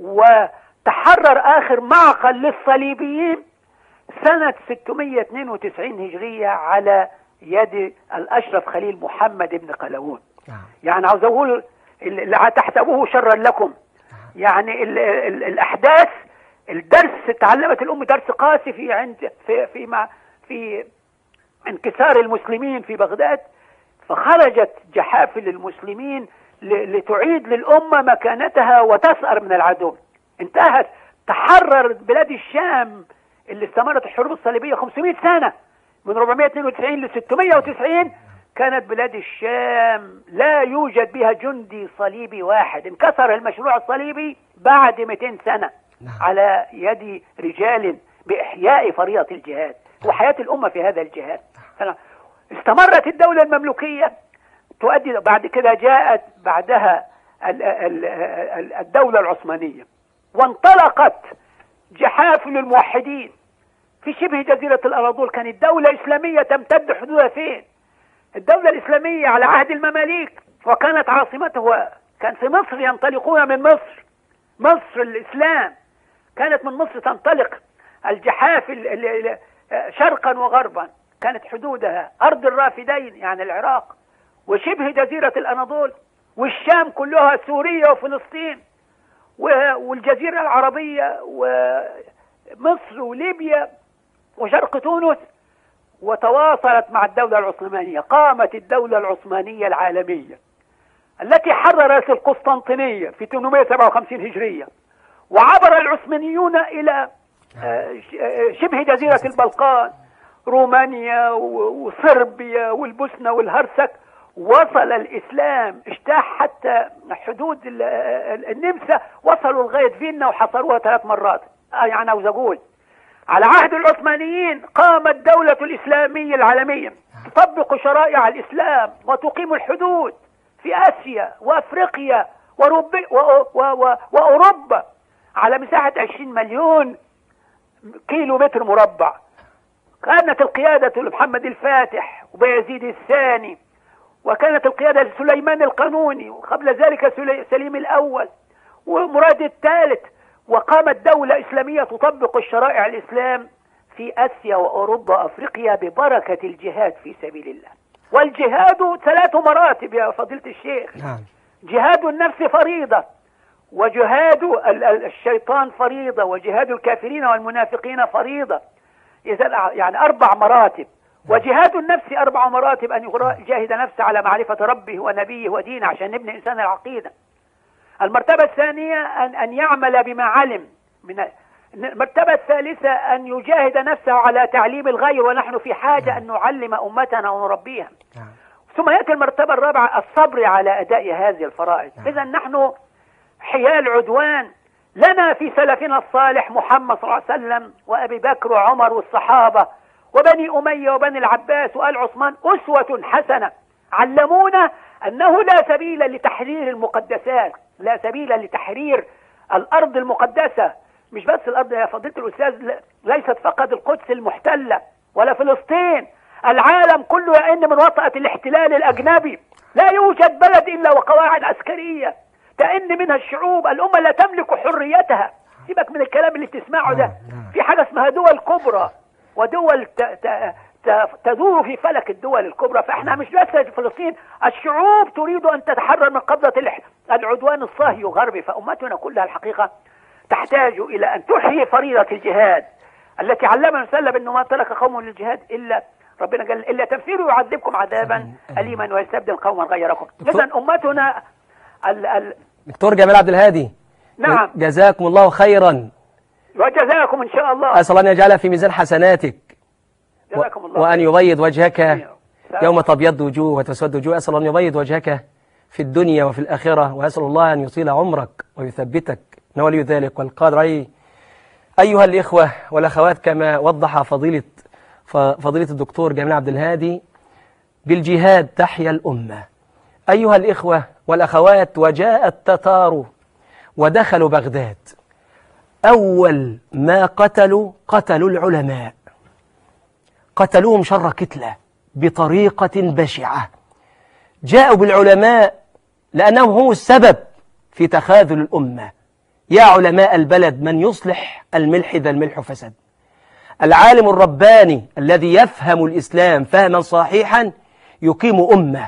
وتحرر آخر معقل للصليبيين سنة ستمائة واثنين وتسعين هجرية على يد الأشرف خليل محمد بن قلاوون. يعني عاوز أقول اللي تحسبوه شرا لكم، يعني ال ال الأحداث، الدرس تعلمت الأمة درس قاسي في عند في في مع في انكسار المسلمين في بغداد. فخرجت جحافل المسلمين لتعيد للأمة مكانتها وتسأر من العدو. انتهت، تحرر بلاد الشام اللي استمرت الحروب الصليبية خمسمائة سنة من أربعمائة واثنين وتسعين ل ستمائة وتسعين. كانت بلاد الشام لا يوجد بها جندي صليبي واحد. انكسر المشروع الصليبي بعد مئتين سنة على يد رجال بإحياء فريضة الجهاد وحياة الأمة في هذا الجهاد. استمرت الدولة المملوكية تؤدي. بعد كده جاءت بعدها الدولة العثمانية، وانطلقت جحافل الموحدين في شبه جزيرة الأناضول. كانت دولة إسلامية تمتد حدودها فين؟ الدولة الإسلامية على عهد المماليك، وكانت عاصمته كان في مصر. ينطلقون من مصر، مصر الإسلام كانت من مصر تنطلق الجحافل شرقا وغربا. كانت حدودها أرض الرافدين يعني العراق وشبه جزيرة الأناضول والشام كلها، سوريا وفلسطين والجزيرة العربية ومصر وليبيا وشرق تونس، وتواصلت مع الدولة العثمانية. قامت الدولة العثمانية العالمية التي حررت القسطنطينية في ثمانمائة وسبعة وخمسين هجرية، وعبر العثمانيون إلى شبه جزيرة البلقان، رومانيا وصربيا والبوسنة والهرسك. وصل الإسلام اجتاح حتى حدود النمسا، وصلوا لغاية فيينا وحصروها ثلاث مرات. يعني عاوز أقول على عهد العثمانيين قامت الدولة الإسلامية العالمية تطبق شرائع الإسلام وتقيم الحدود في آسيا وأفريقيا وأوروبا على مساحة عشرين مليون كيلو متر مربع. كانت القيادة لمحمد الفاتح وبيزيد الثاني، وكانت القيادة لسليمان القانوني، وقبل ذلك سليم الأول ومراد الثالث. وقامت دولة إسلامية تطبق الشرائع الإسلام في آسيا وأوروبا وأفريقيا ببركة الجهاد في سبيل الله. والجهاد ثلاث مراتب يا فضيلة الشيخ. نعم. جهاد النفس فريضة، وجهاد الشيطان فريضة، وجهاد الكافرين والمنافقين فريضة. إذا يعني أربع مراتب. وجهاد النفس أربع مراتب: أن يجاهد نفسه على معرفة ربه ونبيه ودينه عشان نبني إنسان العقيدة. المرتبة الثانية أن أن يعمل بما علم. من المرتبة الثالثة أن يجاهد نفسه على تعليم الغير، ونحن في حاجة أن نعلم أمتنا ونربيها. ثم يأتي المرتبة الرابعة الصبر على أداء هذه الفرائض. إذا نحن حيال عدوان. لنا في سلفنا الصالح محمد صلى الله عليه وسلم وأبي بكر وعمر والصحابة وبني أمية وبني العباس وآل عثمان أسوة حسنة، علمونا أنه لا سبيل لتحرير المقدسات، لا سبيل لتحرير الأرض المقدسة. مش بس الأرض يا فضيلة الأستاذ، ليست فقط القدس المحتلة ولا فلسطين، العالم كله يئن من وطأة الاحتلال الأجنبي. لا يوجد بلد إلا وقواعد عسكرية تئن منها الشعوب. الأمة لا تملك حريتها. سيبك من الكلام اللي بتسمعه ده. في حاجة اسمها دول كبرى ودول تدور في فلك الدول الكبرى. فاحنا مش بس في فلسطين، الشعوب تريد أن تتحرر من قبضة العدوان الصهيوني الغربي. فأمتنا كلها الحقيقة تحتاج إلى أن تحيي فريضة الجهاد التي علمنا سلم أنه ما ترك قوم للجهاد إلا ربنا قال إلا تنفيروا يعذبكم عذابا أليما ويستبدل قوما غيركم. إذن أمتنا ال ال دكتور جمال عبد الهادي، نعم، جزاكم الله خيرا وجزاكم إن شاء الله. أسأل أن يجعلها في ميزان حسناتك جزاكم الله وأن يبيض وجهك يوم تبيض وجوه وتسود وجوه. أسأل أن يبيض وجهك في الدنيا وفي الآخرة، وأسأل الله أن يطيل عمرك ويثبتك، إنه ولي ذلك والقادر عليه. أيها الإخوة والأخوات، كما وضح فضيلة فضيلة الدكتور جمال عبد الهادي، بالجهاد تحيا الأمة. أيها الإخوة والأخوات، وجاء التتار ودخلوا بغداد. أول ما قتلوا قتلوا العلماء، قتلوهم شر قتلة بطريقة بشعة. جاءوا بالعلماء لأنهم هم السبب في تخاذل الأمة. يا علماء البلد من يصلح الملح إذا الملح فسد. العالم الرباني الذي يفهم الإسلام فهما صحيحا يقيم أمة،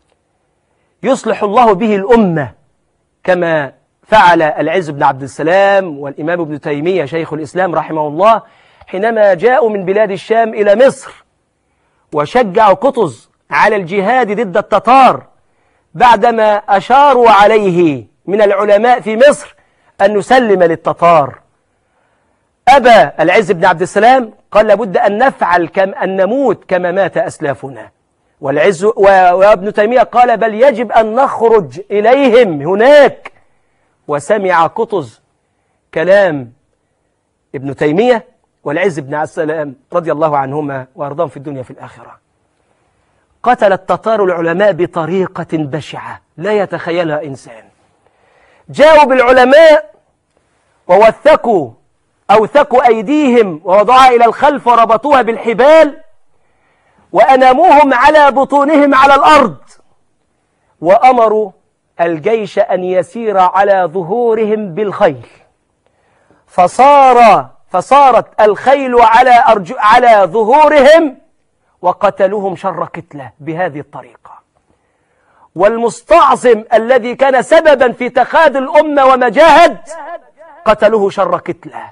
يصلح الله به الأمة، كما فعل العز بن عبد السلام والإمام ابن تيمية شيخ الإسلام رحمه الله حينما جاءوا من بلاد الشام إلى مصر وشجعوا قطز على الجهاد ضد التتار، بعدما أشاروا عليه من العلماء في مصر أن نسلم للتتار. أبى العز بن عبد السلام، قال لابد أن نفعل كم أن نموت كما مات أسلافنا. والعز وابن تيمية قال بل يجب أن نخرج إليهم هناك. وسمع قطز كلام ابن تيمية والعز بن عبد السلام رضي الله عنهما وأرضاهم في الدنيا في الآخرة. قتل التتار العلماء بطريقة بشعة لا يتخيلها إنسان. جاءوا بالعلماء ووثقوا أوثقوا أيديهم ووضعها إلى الخلف وربطوها بالحبال وأناموهم على بطونهم على الأرض، وأمروا الجيش أن يسير على ظهورهم بالخيل، فصار فصارت الخيل على أرجو على ظهورهم وقتلوهم شر قتلة بهذه الطريقة. والمستعظم الذي كان سببا في تخاذل الأمة وما جاهد قتلوه شر قتله.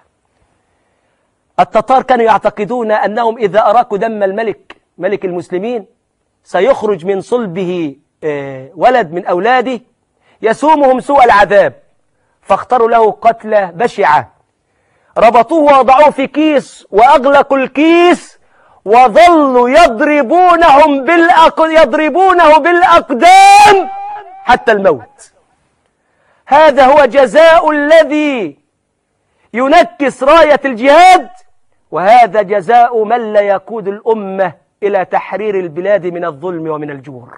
التتار كانوا يعتقدون أنهم إذا أراقوا دم الملك ملك المسلمين سيخرج من صلبه ولد من أولاده يسومهم سوء العذاب، فاختاروا له قتلة بشعة. ربطوه ووضعوه في كيس وأغلقوا الكيس وظلوا يضربونهم بالأق... يضربونه بالأقدام حتى الموت. هذا هو جزاء الذي ينكس راية الجهاد، وهذا جزاء من لا يقود الأمة إلى تحرير البلاد من الظلم ومن الجور.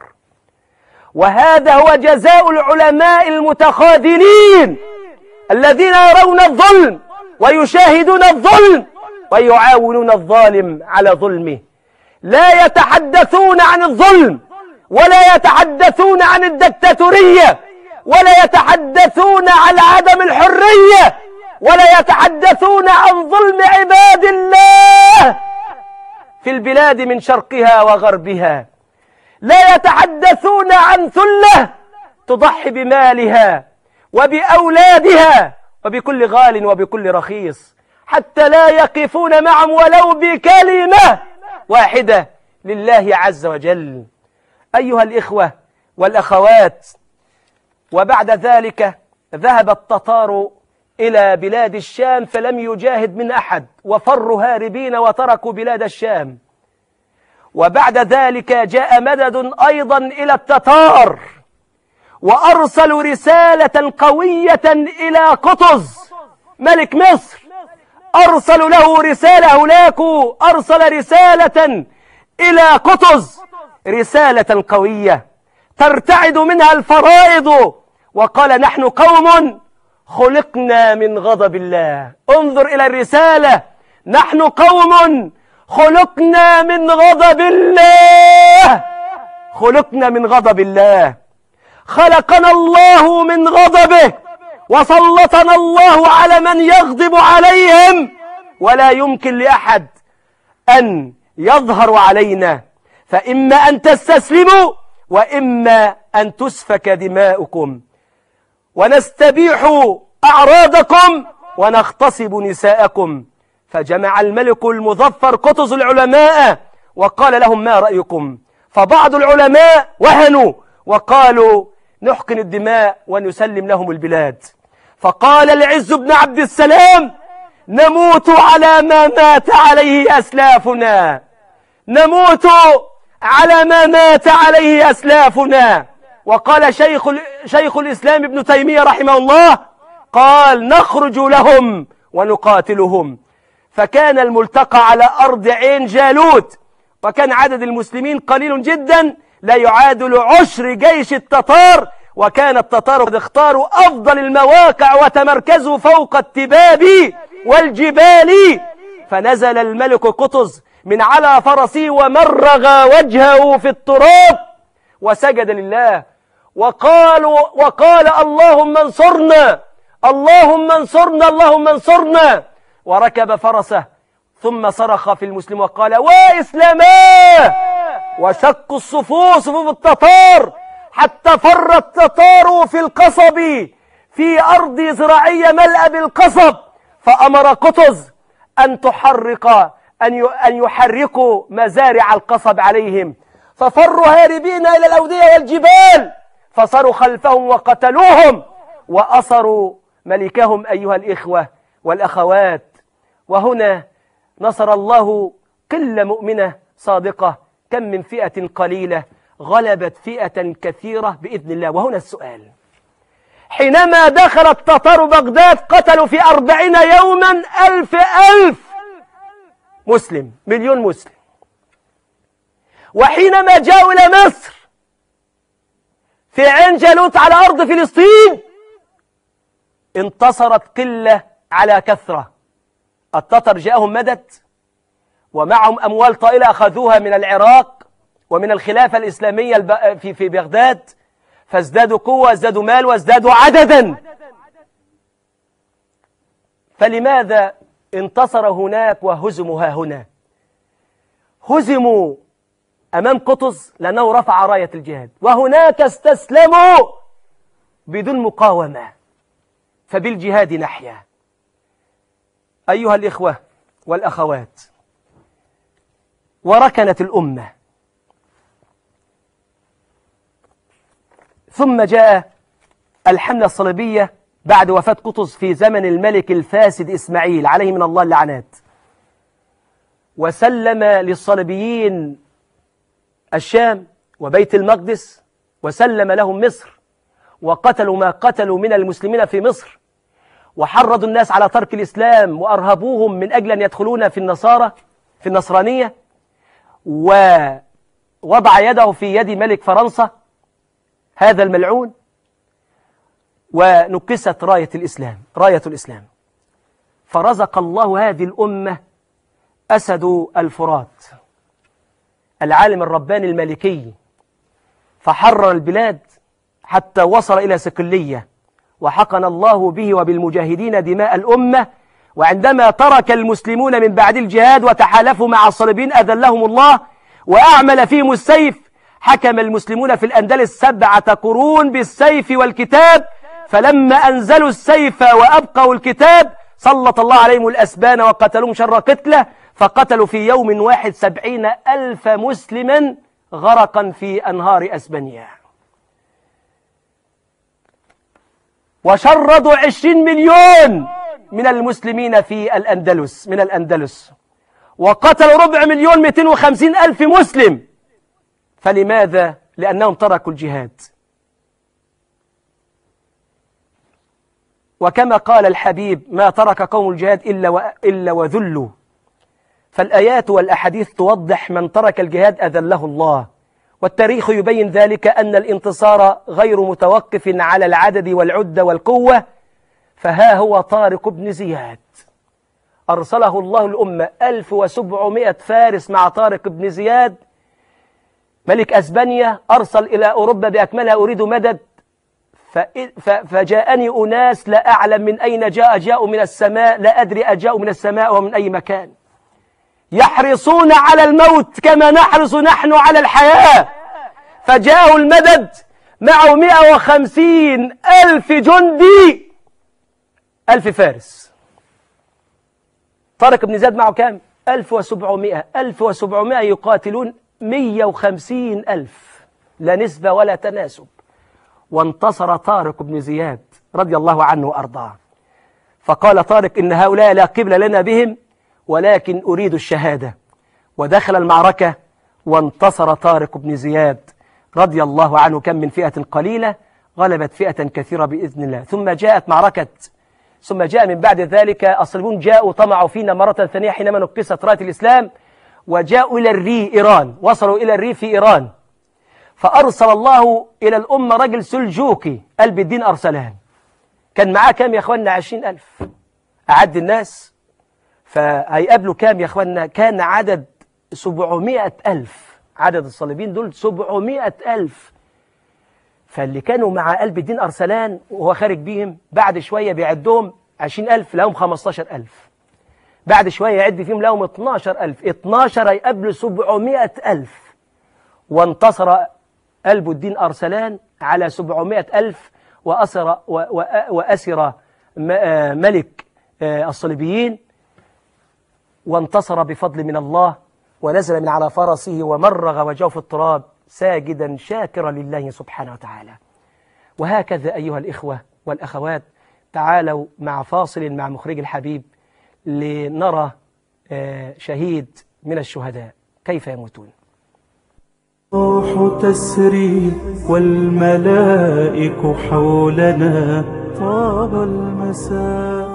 وهذا هو جزاء العلماء المتخاذلين الذين يرون الظلم ويشاهدون الظلم ويعاونون الظالم على ظلمه. لا يتحدثون عن الظلم ولا يتحدثون عن الدكتاتورية ولا يتحدثون عن عدم الحرية ولا يتحدثون عن ظلم عباد الله في البلاد من شرقها وغربها. لا يتحدثون عن ثلة تضحي بمالها وبأولادها وبكل غال وبكل رخيص حتى لا يقفون معهم ولو بكلمة واحدة لله عز وجل. أيها الإخوة والأخوات، وبعد ذلك ذهب التتار إلى بلاد الشام فلم يجاهد من أحد وفروا هاربين وتركوا بلاد الشام. وبعد ذلك جاء مدد أيضا إلى التتار وأرسلوا رسالة قوية إلى قطز ملك مصر. أرسلوا له رسالة هناك، أرسل رسالة إلى قطز، رسالة قوية ترتعد منها الفرائض، وقال: نحن قوم خلقنا من غضب الله. انظر إلى الرسالة: نحن قوم خلقنا من غضب الله. خلقنا من غضب الله، خلقنا الله من غضبه وسلطنا الله على من يغضب عليهم، ولا يمكن لأحد أن يظهر علينا، فإما أن تستسلموا وإما أن تسفك دماؤكم ونستبيح أعراضكم ونغتصب نساءكم. فجمع الملك المظفر قطز العلماء وقال لهم: ما رأيكم؟ فبعض العلماء وهنوا وقالوا: نحقن الدماء ونسلم لهم البلاد. فقال العز بن عبد السلام: نموت على ما مات عليه أسلافنا، نموت على ما مات عليه أسلافنا. وقال شيخ, شيخ الإسلام ابن تيمية رحمه الله، قال: نخرج لهم ونقاتلهم. فكان الملتقى على أرض عين جالوت، وكان عدد المسلمين قليل جدا لا يعادل عشر جيش التتار، وكان التتار قد اختاروا أفضل المواقع وتمركزوا فوق التباب والجبال. فنزل الملك قطز من على فرسه ومرغ وجهه في التراب وسجد لله وقال, وقال: اللهم انصرنا، اللهم انصرنا، اللهم انصرنا. وركب فرسه ثم صرخ في المسلم وقال: وإسلاما! وشقوا الصفوف، صفوف التتار، حتى فر التتار في القصب، في أرض زراعية ملأ بالقصب. فأمر قطز أن تحرق أن يحركوا مزارع القصب عليهم، ففروا هاربين إلى الأودية والجبال، فصاروا خلفهم وقتلوهم وأسروا ملكهم. أيها الإخوة والأخوات، وهنا نصر الله قلة مؤمنة صادقة، كم من فئة قليلة غلبت فئة كثيرة بإذن الله. وهنا السؤال: حينما دخل التتار بغداد قتلوا في أربعين يوما ألف ألف مسلم، مليون مسلم. وحينما جاءوا إلى مصر في عين جالوت على أرض فلسطين انتصرت قلة على كثرة. التتر جاءهم مدد ومعهم أموال طائلة أخذوها من العراق ومن الخلافة الإسلامية في في بغداد، فازدادوا قوة، ازدادوا مال، وازدادوا عددا. فلماذا انتصر هناك وهزموا ها هنا؟ هزموا أمام قطز لأنه رفع راية الجهاد، وهناك استسلموا بدون مقاومة. فبالجهاد نحيا. أيها الإخوة والأخوات، وركنت الأمة، ثم جاء الحملة الصليبية بعد وفاة قطز في زمن الملك الفاسد إسماعيل عليه من الله اللعنات، وسلم للصليبيين الشام وبيت المقدس، وسلم لهم مصر، وقتلوا ما قتلوا من المسلمين في مصر، وحرضوا الناس على ترك الإسلام وأرهبوهم من أجل أن يدخلون في النصارى في النصرانية، ووضع يده في يد ملك فرنسا هذا الملعون، ونكست راية الإسلام راية الإسلام. فرزق الله هذه الأمة أسد الفرات العالم الرباني المالكي، فحرر البلاد حتى وصل إلى صقلية، وحقن الله به وبالمجاهدين دماء الأمة. وعندما ترك المسلمون من بعد الجهاد وتحالفوا مع الصليبيين أذلهم الله وأعمل فيهم السيف، حكم المسلمون في الأندلس سبعة قرون بالسيف والكتاب، فلما أنزلوا السيف وأبقوا الكتاب سلط الله عليهم الأسبان وقتلهم شر قتله، فقتلوا في يوم واحد سبعين ألف مسلما غرقا في أنهار أسبانيا، وشردوا عشرين مليون من المسلمين في الأندلس من الأندلس، وقتلوا ربع مليون مئتين وخمسين ألف مسلم. فلماذا؟ لأنهم تركوا الجهاد. وكما قال الحبيب: ما ترك قوم الجهاد إلا, و... إلا وذلوا. فالآيات والأحاديث توضح من ترك الجهاد أذله الله، والتاريخ يبين ذلك أن الانتصار غير متوقف على العدد والعدة والقوة. فها هو طارق بن زياد أرسله الله الأمة ألف وسبعمائة فارس مع طارق بن زياد ملك أسبانيا، أرسل إلى أوروبا بأكملها: أريد مدد. فجاءني أناس لا أعلم من أين جاء، جاءوا من السماء، لا أدري أجاءوا من السماء ومن أي مكان، يحرصون على الموت كما نحرص نحن على الحياة. فجاءوا المدد معه مئة وخمسين ألف جندي، ألف فارس. طارق بن زياد معه كام؟ ألف وسبعمائة. ألف وسبعمائة يقاتلون مئة وخمسين ألف، لا نسبة ولا تناسب. وانتصر طارق بن زياد رضي الله عنه وأرضاه، فقال طارق: إن هؤلاء لا قبل لنا بهم، ولكن أريد الشهادة. ودخل المعركة وانتصر طارق بن زياد رضي الله عنه. كم من فئة قليلة غلبت فئة كثيرة بإذن الله. ثم جاءت معركة ثم جاء من بعد ذلك الصليبيون، جاءوا طمعوا فينا مرة ثانية حينما نكست راية الإسلام، وجاءوا إلى الري إيران، وصلوا إلى الري في إيران. فأرسل الله إلى الأمة رجل سلجوقي قلب الدين أرسلان، كان معاه كام يا أخوانا؟ عشرين ألف. أعد الناس فهيقابلوا كام يا أخوانا؟ كان عدد سبعمائة ألف، عدد الصليبين دول سبعمائة ألف. فاللي كانوا مع قلب الدين أرسلان وهو خارج بيهم بعد شوية بيعدهم عشرين ألف، لهم خمستاشر ألف. بعد شوية يعد فيهم لهم اتناشر ألف، اتناشر هيقابلوا سبعمائة ألف. وانتصر قلب الدين أرسلان على سبعمائة ألف، وأسر, وأسر ملك الصليبيين، وانتصر بفضل من الله، ونزل من على فرسه ومرغ وجهه في التراب ساجدا شاكرا لله سبحانه وتعالى. وهكذا أيها الإخوة والأخوات، تعالوا مع فاصل مع مخرج الحبيب لنرى شهيد من الشهداء كيف يموتون. الروح تسري والملائك حولنا، طاب المساء.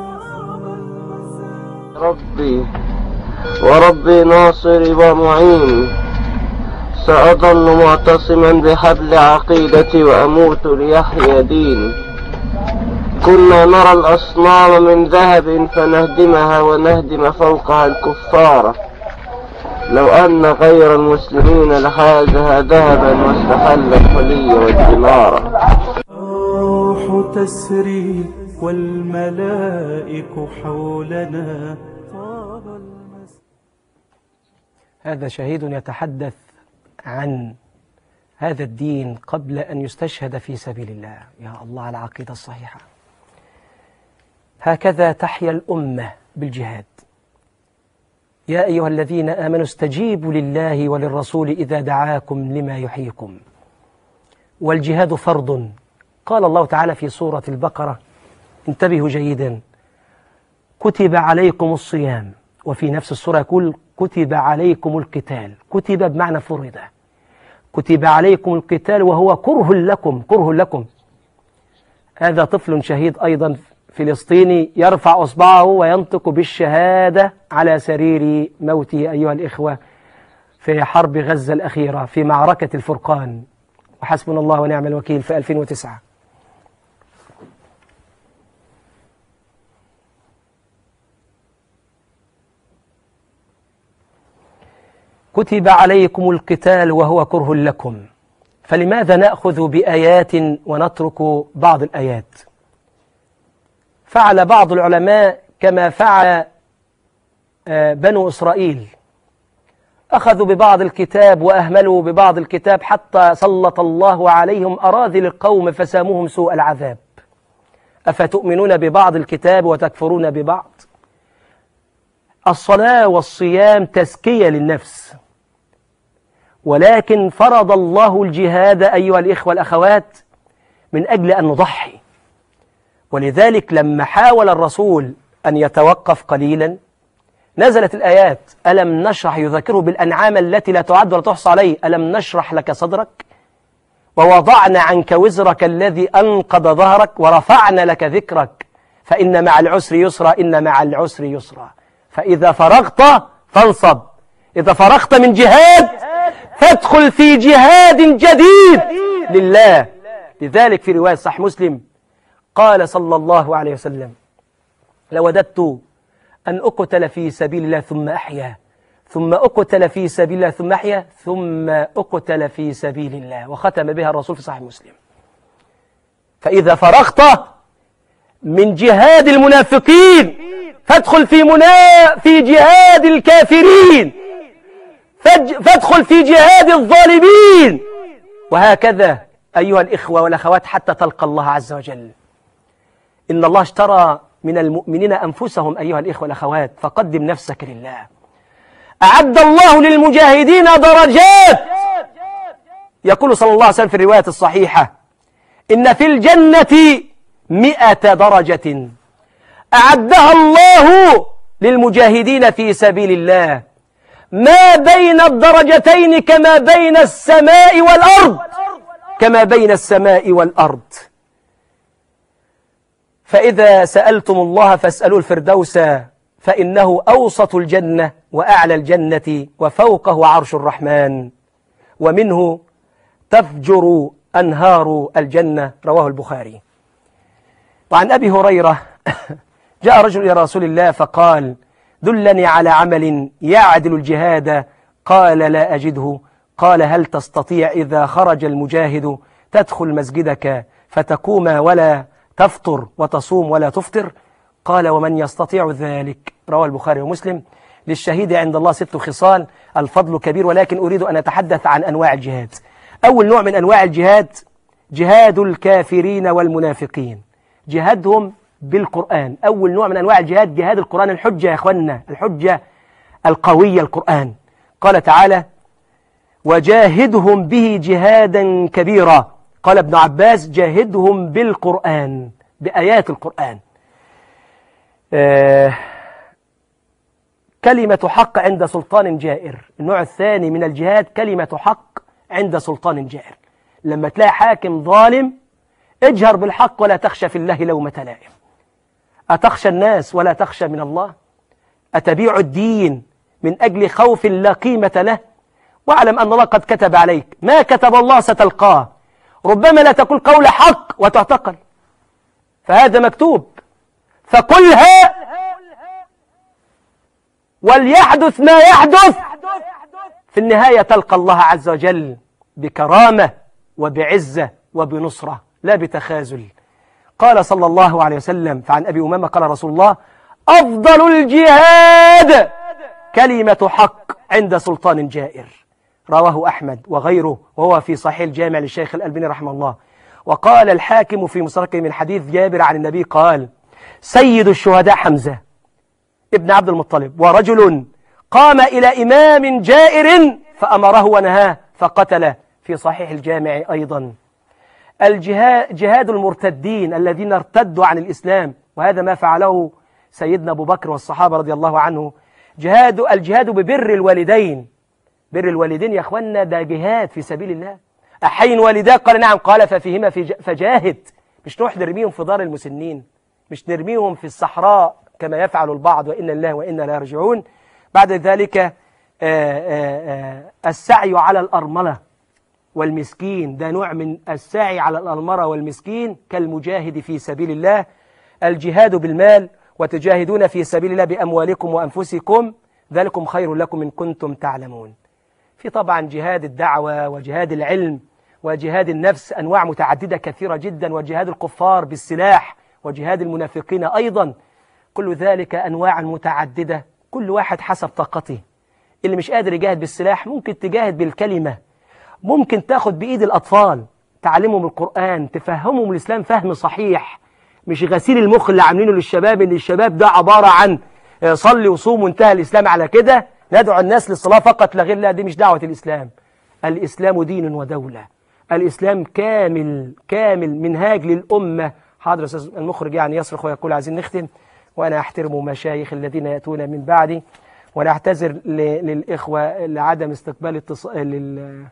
ربي وربي ناصري ومعين، سأظل معتصما بحبل عقيدتي وأموت ليحيى دين. كنا نرى الأصنام من ذهب فنهدمها ونهدم فوقها الكفار، لو أن غير المسلمين لحازها ذهبا واستحل الحلي والثمار. الروح تسري والملائك حولنا، طاب المساء. هذا شهيد يتحدث عن هذا الدين قبل أن يستشهد في سبيل الله. يا الله على العقيدة الصحيحة. هكذا تحيا الأمة بالجهاد. يا أيها الذين آمنوا استجيبوا لله وللرسول إذا دعاكم لما يحييكم. والجهاد فرض. قال الله تعالى في سورة البقرة، انتبهوا جيدا، كتب عليكم الصيام، وفي نفس السورة يقول كتب عليكم القتال. كتب بمعنى فرض. كتب عليكم القتال وهو كره لكم. كره لكم. هذا طفل شهيد أيضا فلسطيني يرفع أصبعه وينطق بالشهادة على سرير موته أيها الإخوة في حرب غزة الأخيرة في معركة الفرقان، وحسبنا الله ونعم الوكيل في ألفين وتسعة. كتب عليكم القتال وهو كره لكم. فلماذا نأخذ بآيات ونترك بعض الآيات؟ فعل بعض العلماء كما فعل بنو إسرائيل، أخذوا ببعض الكتاب وأهملوا ببعض الكتاب حتى سلط الله عليهم أراذل القوم فساموهم سوء العذاب. أفتؤمنون ببعض الكتاب وتكفرون ببعض؟ الصلاة والصيام تزكية للنفس، ولكن فرض الله الجهاد أيها الإخوة الأخوات من أجل أن نضحي. ولذلك لما حاول الرسول أن يتوقف قليلا نزلت الآيات: ألم نشرح، يذكره بالأنعام التي لا تعد ولا تحصى عليه، ألم نشرح لك صدرك ووضعنا عنك وزرك الذي أنقض ظهرك ورفعنا لك ذكرك فإن مع العسر يسرا إن مع العسر يسرا فإذا فرغت فانصب. إذا فرغت من جهاد فادخل في جهاد جديد لله. لذلك في رواية صحيح مسلم قال صلى الله عليه وسلم: لوددت أن أقتل في سبيل الله ثم أحيا، ثم أقتل في سبيل الله ثم أحيا، ثم أقتل في سبيل الله. وختم بها الرسول في صحيح مسلم. فإذا فرغت من جهاد المنافقين فادخل في منا في جهاد الكافرين، فادخل في جهاد الظالمين. وهكذا أيها الإخوة والأخوات حتى تلقى الله عز وجل. إن الله اشترى من المؤمنين أنفسهم أيها الإخوة والأخوات، فقدم نفسك لله. أعد الله للمجاهدين درجات. يقول صلى الله عليه وسلم في الرواية الصحيحة: إن في الجنة مئة درجة أعدها الله للمجاهدين في سبيل الله، ما بين الدرجتين كما بين السماء والأرض، كما بين السماء والأرض. فإذا سألتم الله فاسألوا الفردوس فإنه أوسط الجنة وأعلى الجنة وفوقه عرش الرحمن ومنه تفجر أنهار الجنة. رواه البخاري. وعن أبي هريرة جاء رجل إلى رسول الله فقال: دلني على عمل يعدل الجهاد. قال: لا أجده. قال: هل تستطيع إذا خرج المجاهد تدخل مسجدك فتقوم ولا تفطر وتصوم ولا تفطر؟ قال: ومن يستطيع ذلك؟ رواه البخاري ومسلم. للشهيد عند الله ست خصال، الفضل كبير، ولكن أريد أن أتحدث عن أنواع الجهاد. أول نوع من أنواع الجهاد جهاد الكافرين والمنافقين، جهادهم بالقرآن. أول نوع من أنواع الجهاد جهاد القرآن، الحجة يا أخوانا، الحجة القوية القرآن. قال تعالى: وجاهدهم به جهادا كبيرا. قال ابن عباس: جاهدهم بالقرآن، بآيات القرآن. آه كلمة حق عند سلطان جائر. النوع الثاني من الجهاد كلمة حق عند سلطان جائر. لما تلاقي حاكم ظالم اجهر بالحق ولا تخشى في الله لومة لائم. أتخشى الناس ولا تخشى من الله؟ أتبيع الدين من أجل خوف لا قيمة له؟ واعلم أن الله قد كتب عليك ما كتب الله ستلقاه. ربما لا تقول قول حق وتعتقل، فهذا مكتوب، فقلها وليحدث ما يحدث. في النهاية تلقى الله عز وجل بكرامة وبعزة وبنصرة لا بتخاذل. قال صلى الله عليه وسلم: فعن أبي أمامة قال رسول الله: أفضل الجهاد كلمة حق عند سلطان جائر. رواه أحمد وغيره وهو في صحيح الجامع للشيخ الألباني رحمه الله. وقال الحاكم في مستدركه من حديث جابر عن النبي قال: سيد الشهداء حمزة ابن عبد المطلب، ورجل قام إلى إمام جائر فأمره ونهاه فقتله، في صحيح الجامع أيضا. الجهاد جهاد المرتدين الذين ارتدوا عن الإسلام، وهذا ما فعله سيدنا أبو بكر والصحابة رضي الله عنه. جهاد الجهاد ببر الوالدين، بر الوالدين يا أخوانا ده جهاد في سبيل الله. أحين والداك؟ قال نعم. قال ففيهما فجاهد. مش نروح نرميهم في دار المسنين، مش نرميهم في الصحراء كما يفعل البعض، وإن الله وإنا لا يرجعون. بعد ذلك آآ آآ السعي على الأرملة والمسكين، ده نوع من السعي على الأرملة والمسكين كالمجاهد في سبيل الله. الجهاد بالمال، وتجاهدون في سبيل الله بأموالكم وأنفسكم ذلكم خير لكم إن كنتم تعلمون. في طبعا جهاد الدعوة وجهاد العلم وجهاد النفس، أنواع متعددة كثيرة جدا، وجهاد الكفار بالسلاح وجهاد المنافقين أيضا، كل ذلك أنواع متعددة، كل واحد حسب طاقته. اللي مش قادر يجاهد بالسلاح ممكن تجاهد بالكلمة، ممكن تاخد بإيد الأطفال تعلمهم القرآن، تفهمهم الإسلام فهم صحيح، مش غسيل المخ اللي عاملينه للشباب ان الشباب ده عبارة عن صلي وصوم وانتهى الإسلام على كده، ندعو الناس للصلاة فقط لا غير. لا، دي مش دعوة الإسلام. الإسلام دين ودولة، الإسلام كامل كامل منهاج للأمة. حاضر أستاذ المخرج يعني يصرخ ويقول عايزين نختم، وأنا أحترم مشايخ الذين يأتون من بعدي، وأنا أعتذر للإخوة لعدم استقبال اتصال لل...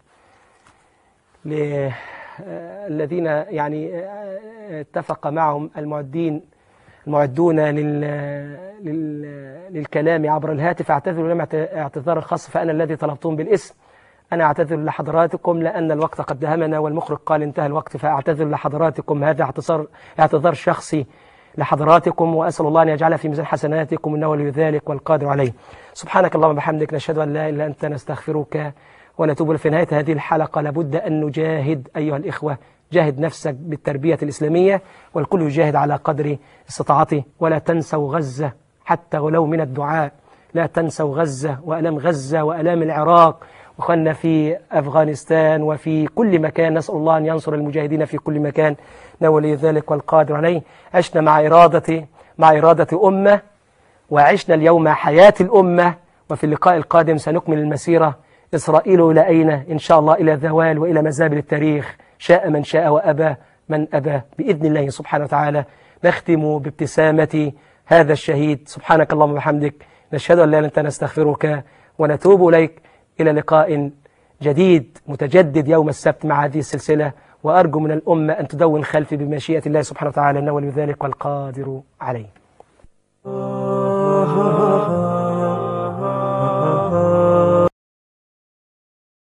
ل... الذين يعني اتفق معهم المعدين المعدون لل... لل... للكلام عبر الهاتف. أعتذر لهم اعتذار خاص، فأنا الذي طلبتهم بالاسم. أنا أعتذر لحضراتكم لأن الوقت قد دهمنا، والمخرج قال انتهى الوقت، فأعتذر لحضراتكم. هذا اعتذار اعتذار شخصي لحضراتكم، وأسأل الله أن يجعلها في ميزان حسناتكم، إنه ولي ذلك والقادر عليه. سبحانك اللهم وبحمدك، نشهد أن لا إله إلا أنت، نستغفرك ونتوب. في نهاية هذه الحلقة لابد أن نجاهد أيها الإخوة، جاهد نفسك بالتربية الإسلامية، والكل يجاهد على قدر استطاعته. ولا تنسوا غزة حتى ولو من الدعاء، لا تنسوا غزة وألام غزة وألام العراق، وخلنا في أفغانستان وفي كل مكان. نسأل الله أن ينصر المجاهدين في كل مكان، ولي ذلك والقادر عليه. عشنا مع إرادة مع إرادة أمة، وعشنا اليوم حياة الأمة، وفي اللقاء القادم سنكمل المسيرة. إسرائيل إلى أين؟ إن شاء الله إلى الزوال وإلى مزابل التاريخ، شاء من شاء وأبى من أبى بإذن الله سبحانه وتعالى. نختم بابتسامة هذا الشهيد. سبحانك اللهم وبحمدك، نشهد أن لا إله إلا أنت، نستغفرك ونتوب إليك. إلى لقاء جديد متجدد يوم السبت مع هذه السلسلة، وأرجو من الأمة أن تدون خلفي بمشيئة الله سبحانه وتعالى، إنه ولي ذلك والقادر عليه.